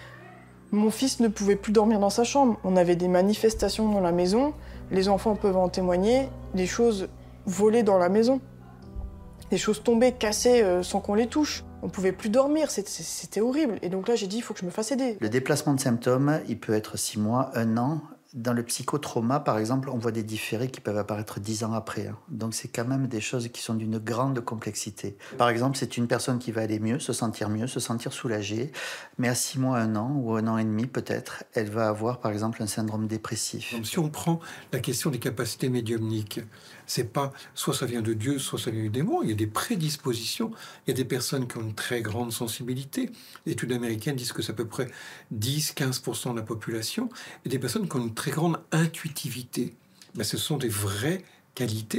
S13: Mon fils ne pouvait plus dormir dans sa chambre. On avait des manifestations dans la maison. Les enfants peuvent en témoigner. Des choses volées dans la maison. Des choses tombées, cassées, euh, sans qu'on les touche. On ne pouvait plus dormir, c'était, c'était horrible. Et donc là, j'ai dit, il faut que je me fasse aider.
S4: Le déplacement de symptômes, il peut être six mois, un an. Dans le psychotrauma, par exemple, on voit des différés qui peuvent apparaître dix ans après. Hein. Donc c'est quand même des choses qui sont d'une grande complexité. Par exemple, c'est une personne qui va aller mieux, se sentir mieux, se sentir soulagée, mais à six mois, un an ou un an et demi peut-être, elle va avoir par exemple un syndrome dépressif.
S3: Donc, si on prend la question des capacités médiumniques, c'est pas soit ça vient de Dieu, soit ça vient du démon. Il y a des prédispositions. Il y a des personnes qui ont une très grande sensibilité. Les études américaines disent que c'est à peu près dix à quinze pour cent de la population. Et des personnes qui ont une très grande intuitivité. Ben, ce sont des vraies qualités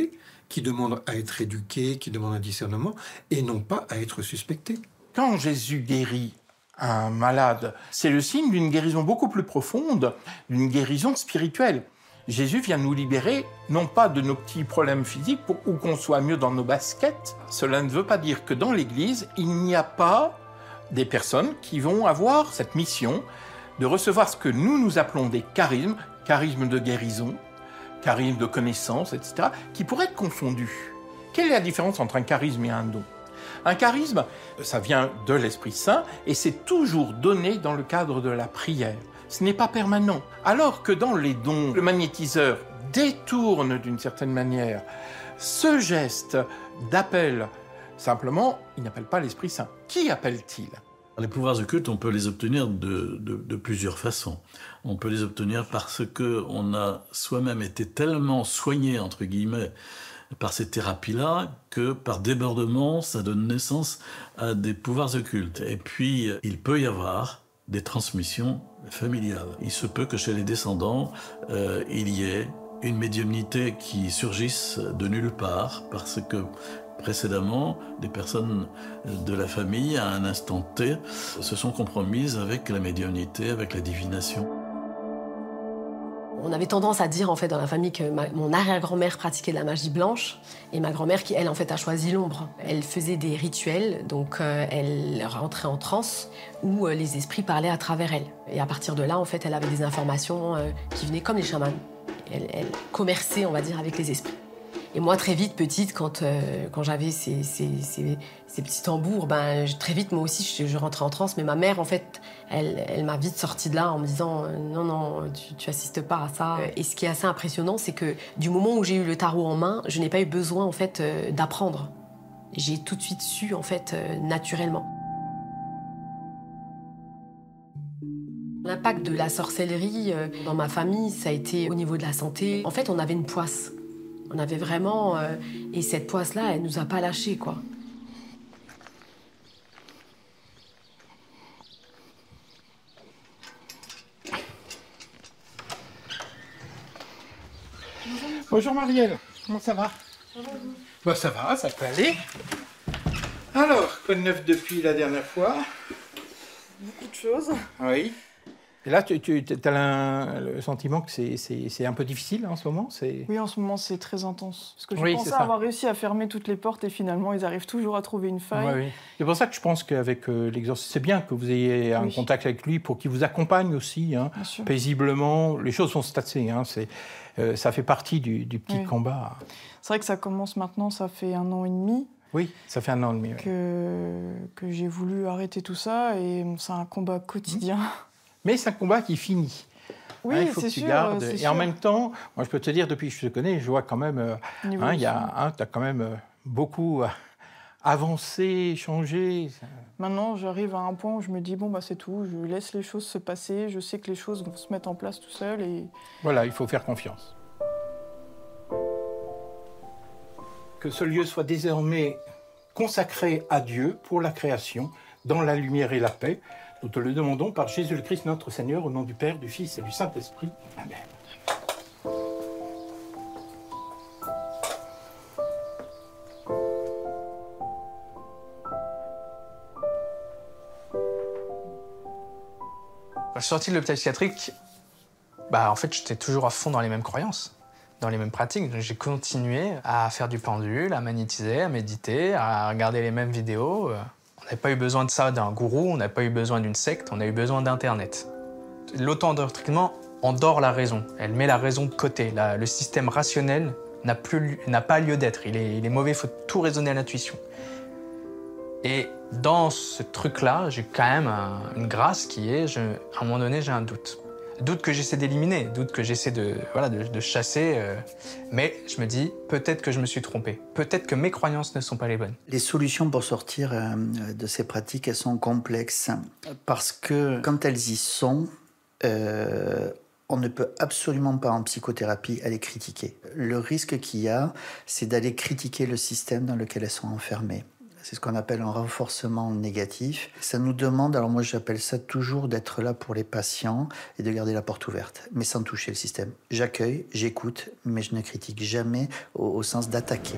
S3: qui demandent à être éduqués, qui demandent un discernement, et non pas à être suspectés.
S9: Quand Jésus guérit un malade, c'est le signe d'une guérison beaucoup plus profonde, d'une guérison spirituelle. Jésus vient nous libérer, non pas de nos petits problèmes physiques, pour, ou qu'on soit mieux dans nos baskets. Cela ne veut pas dire que dans l'Église, il n'y a pas des personnes qui vont avoir cette mission de recevoir ce que nous, nous appelons des charismes, charismes de guérison, charismes de connaissance, et cetera, qui pourraient être confondus. Quelle est la différence entre un charisme et un don ? Un charisme, ça vient de l'Esprit Saint, et c'est toujours donné dans le cadre de la prière. Ce n'est pas permanent. Alors que dans les dons, le magnétiseur détourne d'une certaine manière ce geste d'appel. Simplement, il n'appelle pas l'Esprit Saint. Qui appelle-t-il ?
S2: Les pouvoirs occultes, on peut les obtenir de, de, de plusieurs façons. On peut les obtenir parce qu'on a soi-même été tellement soigné, entre guillemets, par ces thérapies-là, que par débordement, ça donne naissance à des pouvoirs occultes. Et puis, il peut y avoir des transmissions familiales. Il se peut que chez les descendants, euh, il y ait une médiumnité qui surgisse de nulle part, parce que précédemment, des personnes de la famille, à un instant T, se sont compromises avec la médiumnité, avec la divination.
S14: On avait tendance à dire en fait dans la famille que ma, mon arrière-grand-mère pratiquait de la magie blanche et ma grand-mère qui elle en fait a choisi l'ombre. Elle faisait des rituels, donc euh, elle rentrait en transe où euh, les esprits parlaient à travers elle. Et à partir de là en fait elle avait des informations euh, qui venaient comme les chamans. Elle, elle commerçait on va dire avec les esprits. Et moi, très vite, petite, quand, euh, quand j'avais ces, ces, ces, ces petits tambours, ben, très vite, moi aussi, je, je rentrais en transe. Mais ma mère, en fait, elle, elle m'a vite sortie de là en me disant euh, « Non, non, tu, tu assistes pas à ça. » Et ce qui est assez impressionnant, c'est que du moment où j'ai eu le tarot en main, je n'ai pas eu besoin, en fait, euh, d'apprendre. J'ai tout de suite su, en fait, euh, naturellement. L'impact de la sorcellerie euh, dans ma famille, ça a été au niveau de la santé. En fait, on avait une poisse. On avait vraiment... Euh, et cette poisse-là, elle nous a pas lâchés, quoi.
S9: Bonjour Marielle, comment ça va? Bah, ça va, ça peut aller. Alors, quoi de neuf depuis la dernière fois?
S13: Beaucoup de choses.
S9: Oui. Et là, tu, tu as le sentiment que c'est un peu difficile en ce moment?
S13: Oui, en ce moment, c'est très intense. Parce que je
S9: oui,
S13: pensais avoir réussi à fermer toutes les portes et finalement, ils arrivent toujours à trouver une faille.
S9: Oui, oui. C'est pour ça que je pense qu'avec euh, l'exorcisme, c'est bien que vous ayez un oui. contact avec lui pour qu'il vous accompagne aussi, hein, paisiblement. Les choses vont se tasser, hein, euh, ça fait partie du, du petit oui. combat.
S13: C'est vrai que ça commence maintenant, ça fait un an et demi.
S9: Oui, ça fait un an et demi.
S13: Que, oui. que j'ai voulu arrêter tout ça et c'est un combat quotidien. Mmh.
S9: Mais c'est un combat qui finit.
S13: Oui,
S9: hein, il faut que tu
S13: sûr,
S9: gardes. Et
S13: sûr.
S9: en même temps, moi je peux te dire, depuis que je te connais, je vois quand même, euh, hein, y a, hein, tu as quand même euh, beaucoup euh, avancé, changé.
S13: Maintenant, j'arrive à un point où je me dis, bon, bah, c'est tout, je laisse les choses se passer, je sais que les choses vont se mettre en place tout seul. Et...
S9: Voilà, il faut faire confiance. Que ce lieu soit désormais consacré à Dieu pour la création, dans la lumière et la paix. Nous te le demandons par Jésus le Christ, notre Seigneur, au nom du Père, du Fils et du Saint-Esprit. Amen.
S15: Quand je suis sorti de l'hôpital psychiatrique, bah, en fait, j'étais toujours à fond dans les mêmes croyances, dans les mêmes pratiques. J'ai continué à faire du pendule, à magnétiser, à méditer, à regarder les mêmes vidéos. On n'avait pas eu besoin de ça d'un gourou, on n'a pas eu besoin d'une secte, on a eu besoin d'Internet. L'auto-endoctrinement endort la raison, elle met la raison de côté. La, le système rationnel n'a plus, n'a pas lieu d'être, il est, il est mauvais, il faut tout raisonner à l'intuition. Et dans ce truc-là, j'ai quand même un, une grâce qui est, je, à un moment donné, j'ai un doute. Doute que j'essaie d'éliminer, doute que j'essaie de, voilà, de, de chasser, euh, mais je me dis, peut-être que je me suis trompé, peut-être que mes croyances ne sont pas les bonnes.
S4: Les solutions pour sortir euh, de ces pratiques, elles sont complexes, parce que quand elles y sont, euh, on ne peut absolument pas en psychothérapie aller critiquer. Le risque qu'il y a, c'est d'aller critiquer le système dans lequel elles sont enfermées. C'est ce qu'on appelle un renforcement négatif. Ça nous demande, alors moi j'appelle ça toujours d'être là pour les patients et de garder la porte ouverte, mais sans toucher le système. J'accueille, j'écoute, mais je ne critique jamais au, au sens d'attaquer.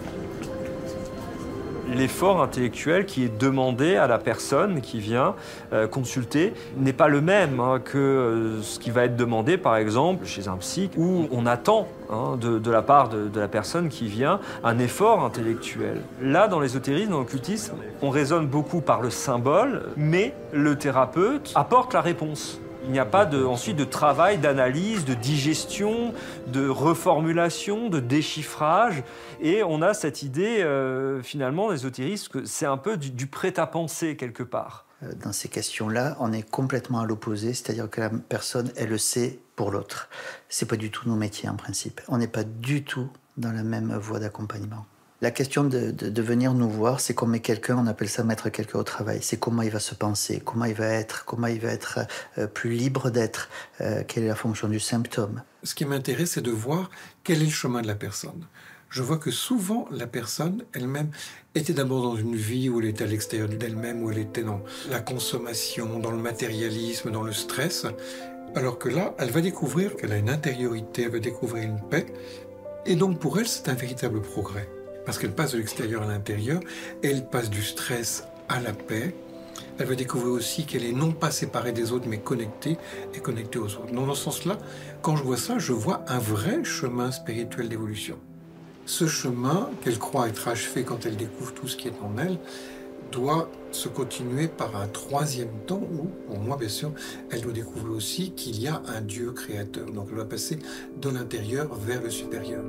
S1: L'effort intellectuel qui est demandé à la personne qui vient euh, consulter n'est pas le même hein, que euh, ce qui va être demandé, par exemple, chez un psy, où on attend hein, de, de la part de, de la personne qui vient un effort intellectuel. Là, dans l'ésotérisme, dans l'occultisme, on raisonne beaucoup par le symbole, mais le thérapeute apporte la réponse. Il n'y a pas de, ensuite de travail, d'analyse, de digestion, de reformulation, de déchiffrage. Et on a cette idée, euh, finalement, l'ésotérisme, que c'est un peu du, du prêt-à-penser, quelque part.
S4: Dans ces questions-là, on est complètement à l'opposé, c'est-à-dire que la personne, elle le sait pour l'autre. C'est pas du tout nos métiers, en principe. On n'est pas du tout dans la même voie d'accompagnement. La question de, de, de venir nous voir, c'est qu'on met quelqu'un, on appelle ça mettre quelqu'un au travail. C'est comment il va se penser, comment il va être, comment il va être euh, plus libre d'être, euh, quelle est la fonction du symptôme.
S3: Ce qui m'intéresse, c'est de voir quel est le chemin de la personne. Je vois que souvent, la personne elle-même était d'abord dans une vie où elle était à l'extérieur d'elle-même, où elle était dans la consommation, dans le matérialisme, dans le stress, alors que là, elle va découvrir qu'elle a une intériorité, elle va découvrir une paix, et donc pour elle, c'est un véritable progrès. Parce qu'elle passe de l'extérieur à l'intérieur, elle passe du stress à la paix. Elle va découvrir aussi qu'elle est non pas séparée des autres, mais connectée et connectée aux autres. Donc dans ce sens-là, quand je vois ça, je vois un vrai chemin spirituel d'évolution. Ce chemin, qu'elle croit être achevé quand elle découvre tout ce qui est en elle, doit se continuer par un troisième temps où, pour moi bien sûr, elle doit découvrir aussi qu'il y a un Dieu créateur. Donc elle doit passer de l'intérieur vers le supérieur.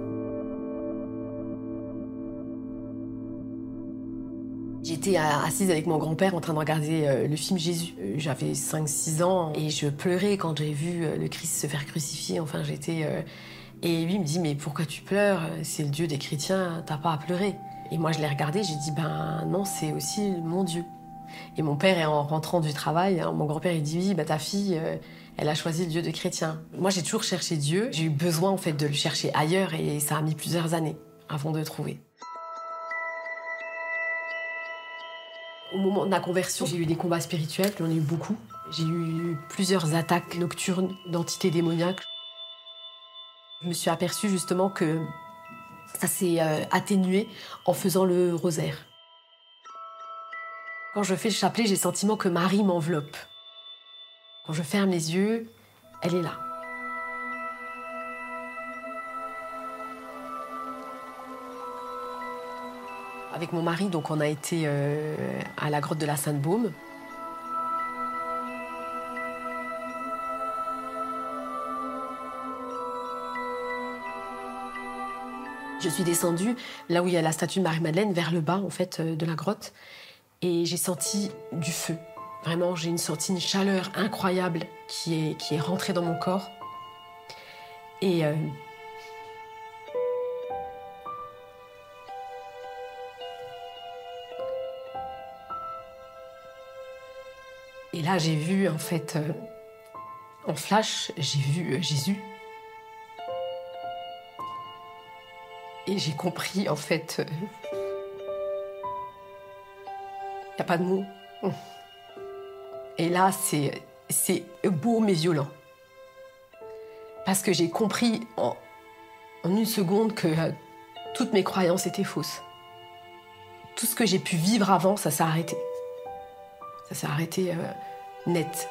S14: J'étais assise avec mon grand-père en train de regarder le film Jésus. J'avais cinq six ans et je pleurais quand j'ai vu le Christ se faire crucifier. Enfin, j'étais... Et lui me dit « Mais pourquoi tu pleures? C'est le Dieu des chrétiens, t'as pas à pleurer. » Et moi, je l'ai regardé, j'ai dit « Ben non, c'est aussi mon Dieu. » Et mon père, en rentrant du travail, mon grand-père, il dit « Oui, bah, ta fille, elle a choisi le Dieu des chrétiens. » Moi, j'ai toujours cherché Dieu. J'ai eu besoin, en fait, de le chercher ailleurs et ça a mis plusieurs années avant de le trouver. Au moment de ma conversion, j'ai eu des combats spirituels, j'en ai eu beaucoup. J'ai eu plusieurs attaques nocturnes d'entités démoniaques. Je me suis aperçue justement que ça s'est euh, atténué en faisant le rosaire. Quand je fais le chapelet, j'ai le sentiment que Marie m'enveloppe. Quand je ferme les yeux, elle est là. Avec mon mari, donc, on a été euh, à la grotte de la Sainte-Baume. Je suis descendue là où il y a la statue de Marie-Madeleine, vers le bas en fait de la grotte, et j'ai senti du feu. Vraiment, j'ai senti une chaleur incroyable qui est, qui est rentrée dans mon corps. Et euh, Et là, j'ai vu, en fait, euh, en flash, j'ai vu euh, Jésus. Et j'ai compris, en fait, il euh, n'y a pas de mots. Et là, c'est, c'est beau mais violent. Parce que j'ai compris en, en une seconde que euh, toutes mes croyances étaient fausses. Tout ce que j'ai pu vivre avant, ça s'est arrêté. Ça s'est arrêté euh, net.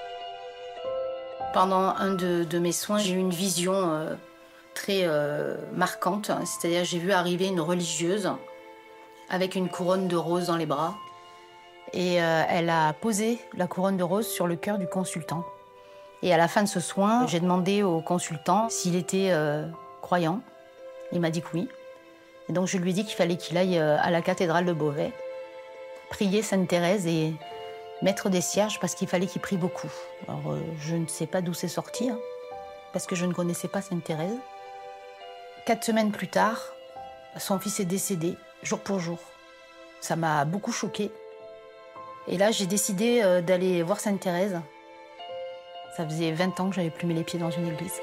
S16: Pendant un de, de mes soins, j'ai eu une vision euh, très euh, marquante. C'est-à-dire, j'ai vu arriver une religieuse avec une couronne de roses dans les bras. Et euh, elle a posé la couronne de roses sur le cœur du consultant. Et à la fin de ce soin, j'ai demandé au consultant s'il était euh, croyant. Il m'a dit que oui. Et donc, je lui ai dit qu'il fallait qu'il aille euh, à la cathédrale de Beauvais, prier Sainte Thérèse et mettre des cierges parce qu'il fallait qu'il prie beaucoup. Alors, euh, je ne sais pas d'où c'est sorti, hein, parce que je ne connaissais pas Sainte Thérèse. Quatre semaines plus tard, son fils est décédé, jour pour jour. Ça m'a beaucoup choquée. Et là, j'ai décidé euh, d'aller voir Sainte Thérèse. Ça faisait vingt ans que j'avais plus mis les pieds dans une église.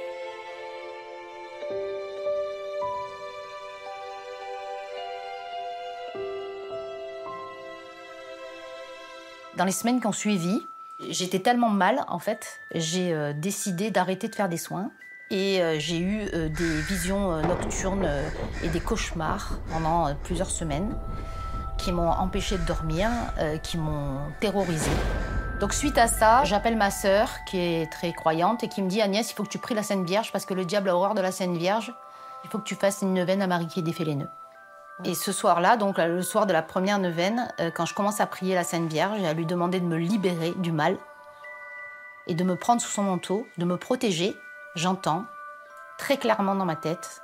S16: Dans les semaines qui ont suivi, j'étais tellement mal, en fait, j'ai euh, décidé d'arrêter de faire des soins. Et euh, j'ai eu euh, des visions euh, nocturnes euh, et des cauchemars pendant euh, plusieurs semaines qui m'ont empêché de dormir, euh, qui m'ont terrorisée. Donc suite à ça, j'appelle ma sœur qui est très croyante et qui me dit « Agnès, il faut que tu pries la Sainte Vierge parce que le diable a horreur de la Sainte Vierge. Il faut que tu fasses une neuvaine à Marie qui défait les nœuds. » Et ce soir-là, donc le soir de la première neuvaine, euh, quand je commence à prier la Sainte Vierge et à lui demander de me libérer du mal et de me prendre sous son manteau, de me protéger, j'entends très clairement dans ma tête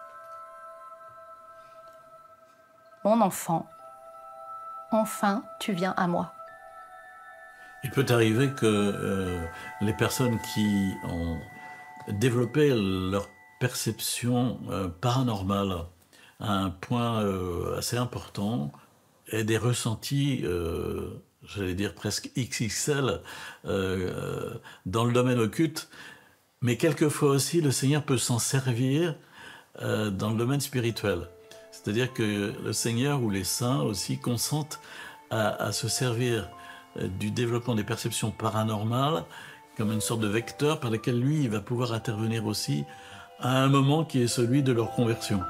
S16: « Mon enfant, enfin tu viens à moi. »
S2: Il peut arriver que euh, les personnes qui ont développé leur perception euh, paranormale à un point euh, assez important aient des ressentis, euh, j'allais dire presque X X L, euh, dans le domaine occulte, mais quelquefois aussi le Seigneur peut s'en servir euh, dans le domaine spirituel. C'est-à-dire que le Seigneur ou les saints aussi consentent à, à se servir du développement des perceptions paranormales comme une sorte de vecteur par lequel lui il va pouvoir intervenir aussi à un moment qui est celui de leur conversion.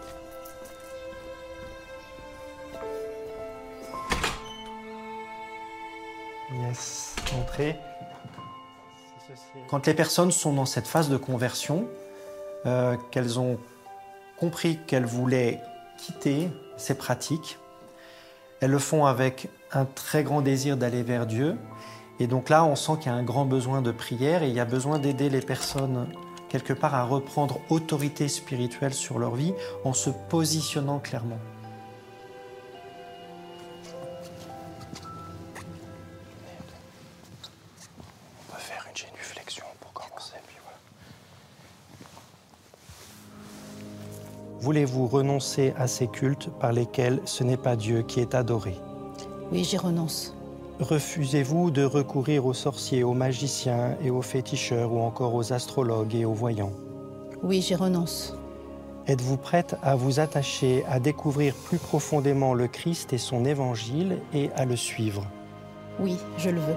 S17: Yes, entrez. Quand les personnes sont dans cette phase de conversion, euh, qu'elles ont compris qu'elles voulaient quitter ces pratiques, elles le font avec un très grand désir d'aller vers Dieu. Et donc là, on sent qu'il y a un grand besoin de prière et il y a besoin d'aider les personnes quelque part à reprendre autorité spirituelle sur leur vie en se positionnant clairement.
S18: On va faire une génuflexion pour commencer. Puis voilà.
S17: Voulez-vous renoncer à ces cultes par lesquels ce n'est pas Dieu qui est adoré?
S16: Oui, j'y renonce.
S17: Refusez-vous de recourir aux sorciers, aux magiciens et aux féticheurs ou encore aux astrologues et aux voyants?
S16: Oui, j'y renonce.
S17: Êtes-vous prête à vous attacher à découvrir plus profondément le Christ et son évangile et à le suivre?
S16: Oui, je le veux.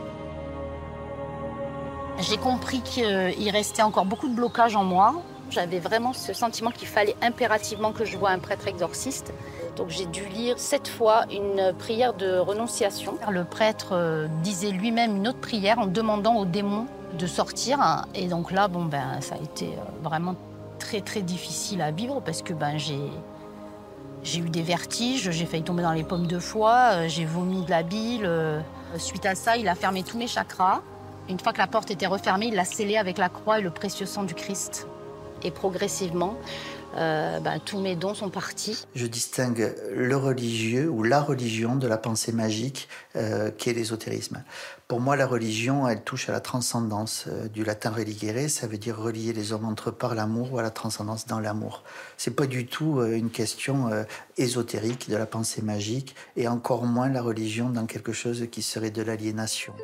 S16: J'ai compris qu'il restait encore beaucoup de blocages en moi. J'avais vraiment ce sentiment qu'il fallait impérativement que je voie un prêtre exorciste. Donc j'ai dû lire sept fois une prière de renonciation. Le prêtre disait lui-même une autre prière en demandant aux démons de sortir. Et donc là, bon, ben, ça a été vraiment très très difficile à vivre parce que ben, j'ai, j'ai eu des vertiges, j'ai failli tomber dans les pommes deux fois, j'ai vomi de la bile. Suite à ça, il a fermé tous mes chakras. Une fois que la porte était refermée, il l'a scellée avec la croix et le précieux sang du Christ. Et progressivement, euh, ben, tous mes dons sont partis.
S4: Je distingue le religieux ou la religion de la pensée magique euh, qu'est l'ésotérisme. Pour moi, la religion, elle touche à la transcendance. Euh, du latin religere, ça veut dire relier les hommes entre eux par l'amour ou à la transcendance dans l'amour. C'est pas du tout euh, une question euh, ésotérique de la pensée magique et encore moins la religion dans quelque chose qui serait de l'aliénation.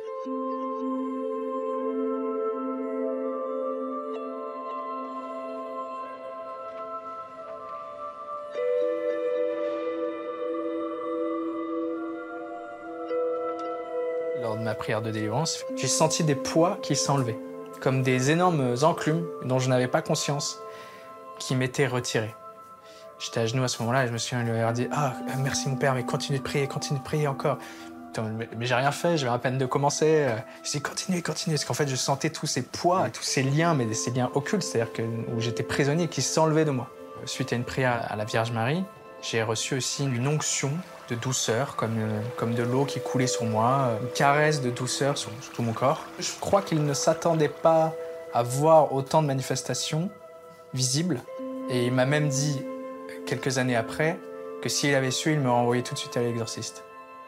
S15: Lors de ma prière de délivrance, j'ai senti des poids qui s'enlevaient, comme des énormes enclumes dont je n'avais pas conscience, qui m'étaient retirés. J'étais à genoux à ce moment-là et je me souviens lui avoir dit « Ah, merci mon père, mais continue de prier, continue de prier encore. » Mais, mais j'ai rien fait, j'avais à peine de commencer. Je dis « Continuez, continuez », parce qu'en fait je sentais tous ces poids, tous ces liens, mais ces liens occultes, c'est-à-dire que, où j'étais prisonnier, qui s'enlevaient de moi. Suite à une prière à la Vierge Marie, j'ai reçu aussi une onction de douceur, comme, euh, comme de l'eau qui coulait sur moi, une caresse de douceur sur, sur tout mon corps. Je crois qu'il ne s'attendait pas à voir autant de manifestations visibles. Et il m'a même dit, quelques années après, que s'il avait su, il me renvoyait tout de suite à l'exorciste.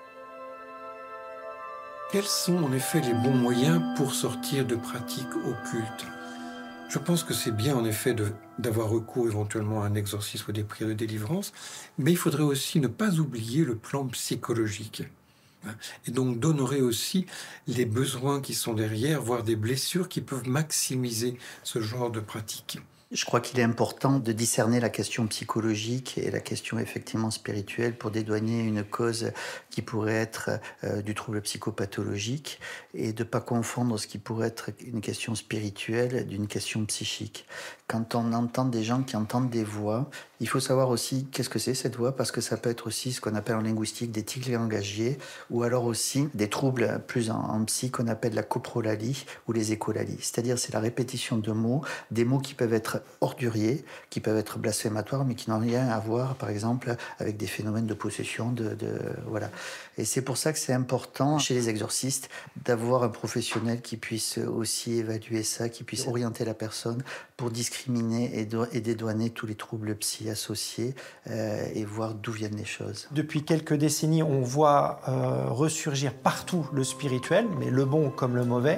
S3: Quels sont en effet les bons moyens pour sortir de pratiques occultes? Je pense que c'est bien en effet de, d'avoir recours éventuellement à un exorcisme ou des prières de délivrance, mais il faudrait aussi ne pas oublier le plan psychologique. Et donc d'honorer aussi les besoins qui sont derrière, voire des blessures qui peuvent maximiser ce genre de pratique.
S4: Je crois qu'il est important de discerner la question psychologique et la question effectivement spirituelle pour dédouaner une cause qui pourrait être euh, du trouble psychopathologique et de ne pas confondre ce qui pourrait être une question spirituelle d'une question psychique. Quand on entend des gens qui entendent des voix, il faut savoir aussi qu'est-ce que c'est cette voix, parce que ça peut être aussi ce qu'on appelle en linguistique des tics langagiers ou alors aussi des troubles plus en, en psy qu'on appelle la coprolalie ou les écholalies. C'est-à-dire c'est la répétition de mots, des mots qui peuvent être orduriers, qui peuvent être blasphématoires, mais qui n'ont rien à voir, par exemple, avec des phénomènes de possession, de, de voilà. Et c'est pour ça que c'est important chez les exorcistes d'avoir un professionnel qui puisse aussi évaluer ça, qui puisse orienter la personne pour discriminer et, do- et dédouaner tous les troubles psy associés euh, et voir d'où viennent les choses.
S17: Depuis quelques décennies, on voit euh, ressurgir partout le spirituel, mais le bon comme le mauvais.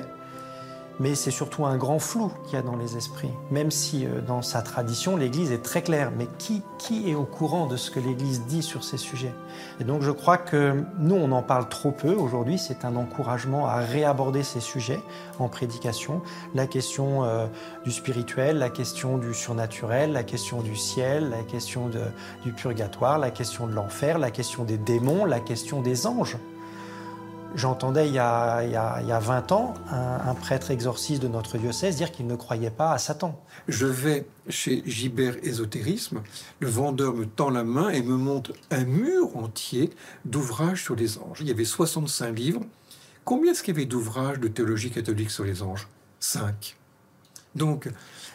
S17: Mais c'est surtout un grand flou qu'il y a dans les esprits. Même si euh, dans sa tradition, l'Église est très claire. Mais qui, qui est au courant de ce que l'Église dit sur ces sujets? Et donc je crois que nous, on en parle trop peu. Aujourd'hui, c'est un encouragement à réaborder ces sujets en prédication. La question euh, du spirituel, la question du surnaturel, la question du ciel, la question de, du purgatoire, la question de l'enfer, la question des démons, la question des anges. J'entendais il y a, il y a, il y a vingt ans un, un prêtre exorciste de notre diocèse dire qu'il ne croyait pas à Satan.
S3: Je vais chez Gibert Ésotérisme, le vendeur me tend la main et me montre un mur entier d'ouvrages sur les anges. Il y avait soixante-cinq livres. Combien est-ce qu'il y avait d'ouvrages de théologie catholique sur les anges? Cinq. Donc,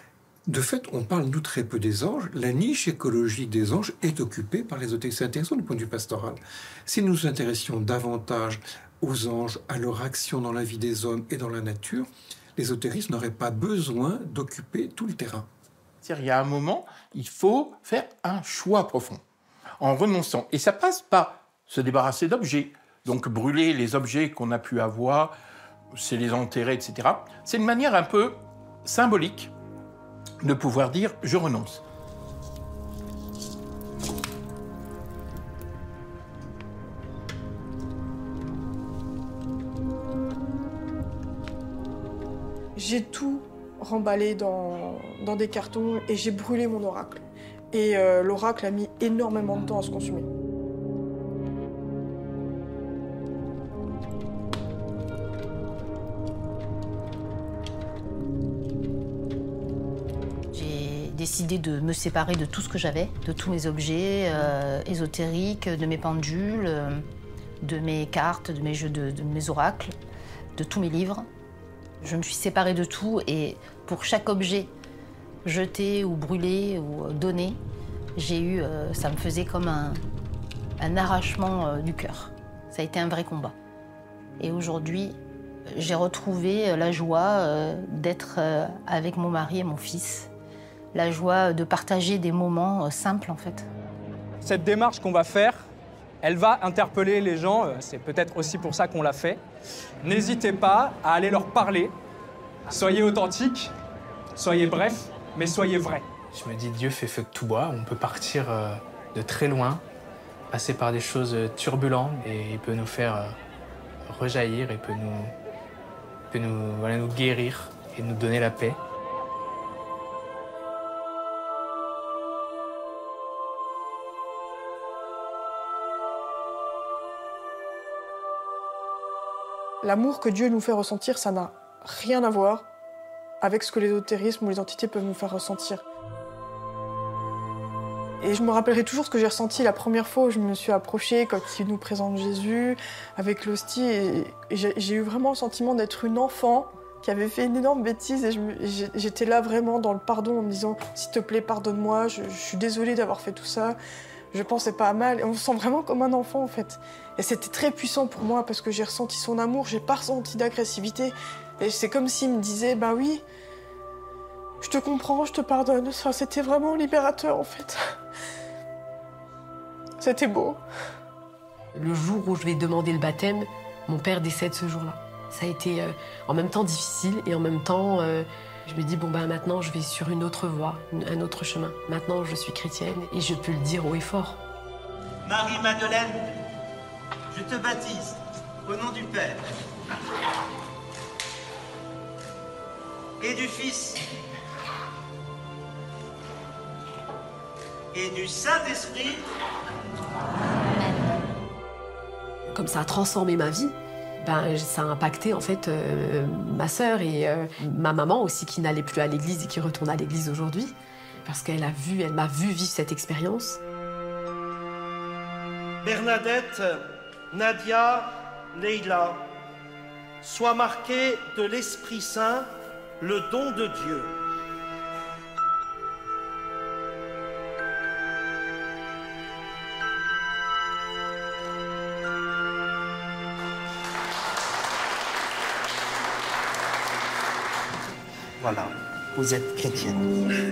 S3: de fait, on parle nous très peu des anges. La niche écologique des anges est occupée par l'ésotérisme. C'est intéressant du point de vue pastoral. Si nous nous intéressions davantage aux anges, à leur action dans la vie des hommes et dans la nature, l'ésotérisme n'aurait pas besoin d'occuper tout le terrain.
S9: C'est-à-dire, il y a un moment, il faut faire un choix profond, en renonçant. Et ça passe par se débarrasser d'objets. Donc brûler les objets qu'on a pu avoir, c'est les enterrer, et cetera. C'est une manière un peu symbolique de pouvoir dire « je renonce ».
S13: J'ai tout remballé dans, dans des cartons et j'ai brûlé mon oracle. Et euh, l'oracle a mis énormément de temps à se consumer.
S16: J'ai décidé de me séparer de tout ce que j'avais, de tous mes objets euh, ésotériques, de mes pendules, euh, de mes cartes, de mes jeux, de, de mes oracles, de tous mes livres. Je me suis séparée de tout et pour chaque objet jeté ou brûlé ou donné, j'ai eu, euh, ça me faisait comme un, un arrachement euh, du cœur. Ça a été un vrai combat. Et aujourd'hui, j'ai retrouvé la joie euh, d'être euh, avec mon mari et mon fils. La joie de partager des moments euh, simples en fait.
S19: Cette démarche qu'on va faire, elle va interpeller les gens, c'est peut-être aussi pour ça qu'on l'a fait. N'hésitez pas à aller leur parler. Soyez authentiques, soyez brefs, mais soyez vrais.
S15: Je me dis, Dieu fait feu que tout bois. On peut partir de très loin, passer par des choses turbulentes et il peut nous faire rejaillir, il peut nous, il peut nous, voilà, nous guérir et nous donner la paix.
S13: L'amour que Dieu nous fait ressentir, ça n'a rien à voir avec ce que l'ésotérisme ou les entités peuvent nous faire ressentir. Et je me rappellerai toujours ce que j'ai ressenti la première fois où je me suis approchée quand il nous présente Jésus avec l'hostie. Et, et j'ai, j'ai eu vraiment le sentiment d'être une enfant qui avait fait une énorme bêtise. Et je me, j'ai, j'étais là vraiment dans le pardon en me disant « S'il te plaît, pardonne-moi, je, je suis désolée d'avoir fait tout ça. » Je pensais pas à mal. Et on se sent vraiment comme un enfant, en fait. Et c'était très puissant pour moi parce que j'ai ressenti son amour, j'ai pas ressenti d'agressivité. Et c'est comme s'il me disait « Bah oui, je te comprends, je te pardonne. » Enfin, c'était vraiment libérateur, en fait. C'était beau.
S14: Le jour où je vais demander le baptême, mon père décède ce jour-là. Ça a été euh, en même temps difficile et en même temps, euh, je me dis, bon ben maintenant je vais sur une autre voie, un autre chemin. Maintenant je suis chrétienne et je peux le dire haut et fort.
S20: Marie-Madeleine, je te baptise au nom du Père et du Fils et du Saint-Esprit.
S14: Comme ça a transformé ma vie, ben, ça a impacté en fait euh, ma sœur et euh, ma maman aussi qui n'allait plus à l'église et qui retourne à l'église aujourd'hui parce qu'elle a vu, elle m'a vu vivre cette expérience.
S20: Bernadette, Nadia, Leïla, sois marquée de l'Esprit Saint, le don de Dieu.
S4: Voilà, vous êtes chrétienne.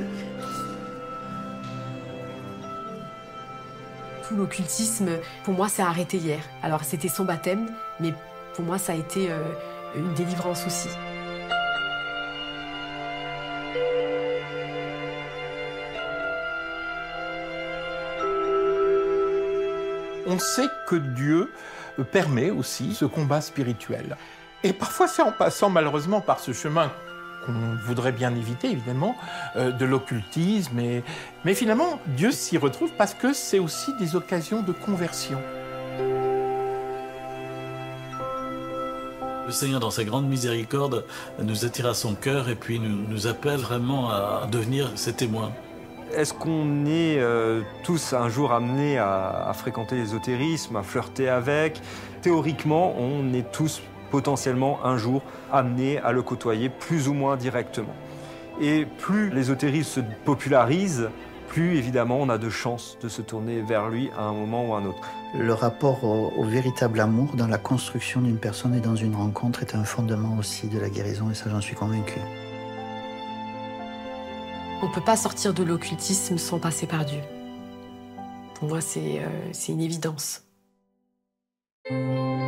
S14: Tout l'occultisme, pour moi, s'est arrêté hier. Alors, c'était son baptême, mais pour moi, ça a été euh, une délivrance aussi.
S9: On sait que Dieu permet aussi ce combat spirituel. Et parfois, c'est en passant malheureusement par ce chemin qu'on voudrait bien éviter, évidemment, euh, de l'occultisme. Et... Mais finalement, Dieu s'y retrouve parce que c'est aussi des occasions de conversion.
S2: Le Seigneur, dans sa grande miséricorde, nous attire à son cœur et puis nous, nous appelle vraiment à devenir ses témoins.
S1: Est-ce qu'on est euh, tous un jour amenés à, à fréquenter l'ésotérisme, à flirter avec? Théoriquement, on est tous potentiellement un jour amenés à le côtoyer plus ou moins directement. Et plus l'ésotérisme se popularise, plus évidemment on a de chances de se tourner vers lui à un moment ou à un autre.
S4: Le rapport au, au véritable amour dans la construction d'une personne et dans une rencontre est un fondement aussi de la guérison, et ça j'en suis convaincu.
S14: On ne peut pas sortir de l'occultisme sans passer par Dieu. Pour moi, c'est euh, c'est une évidence.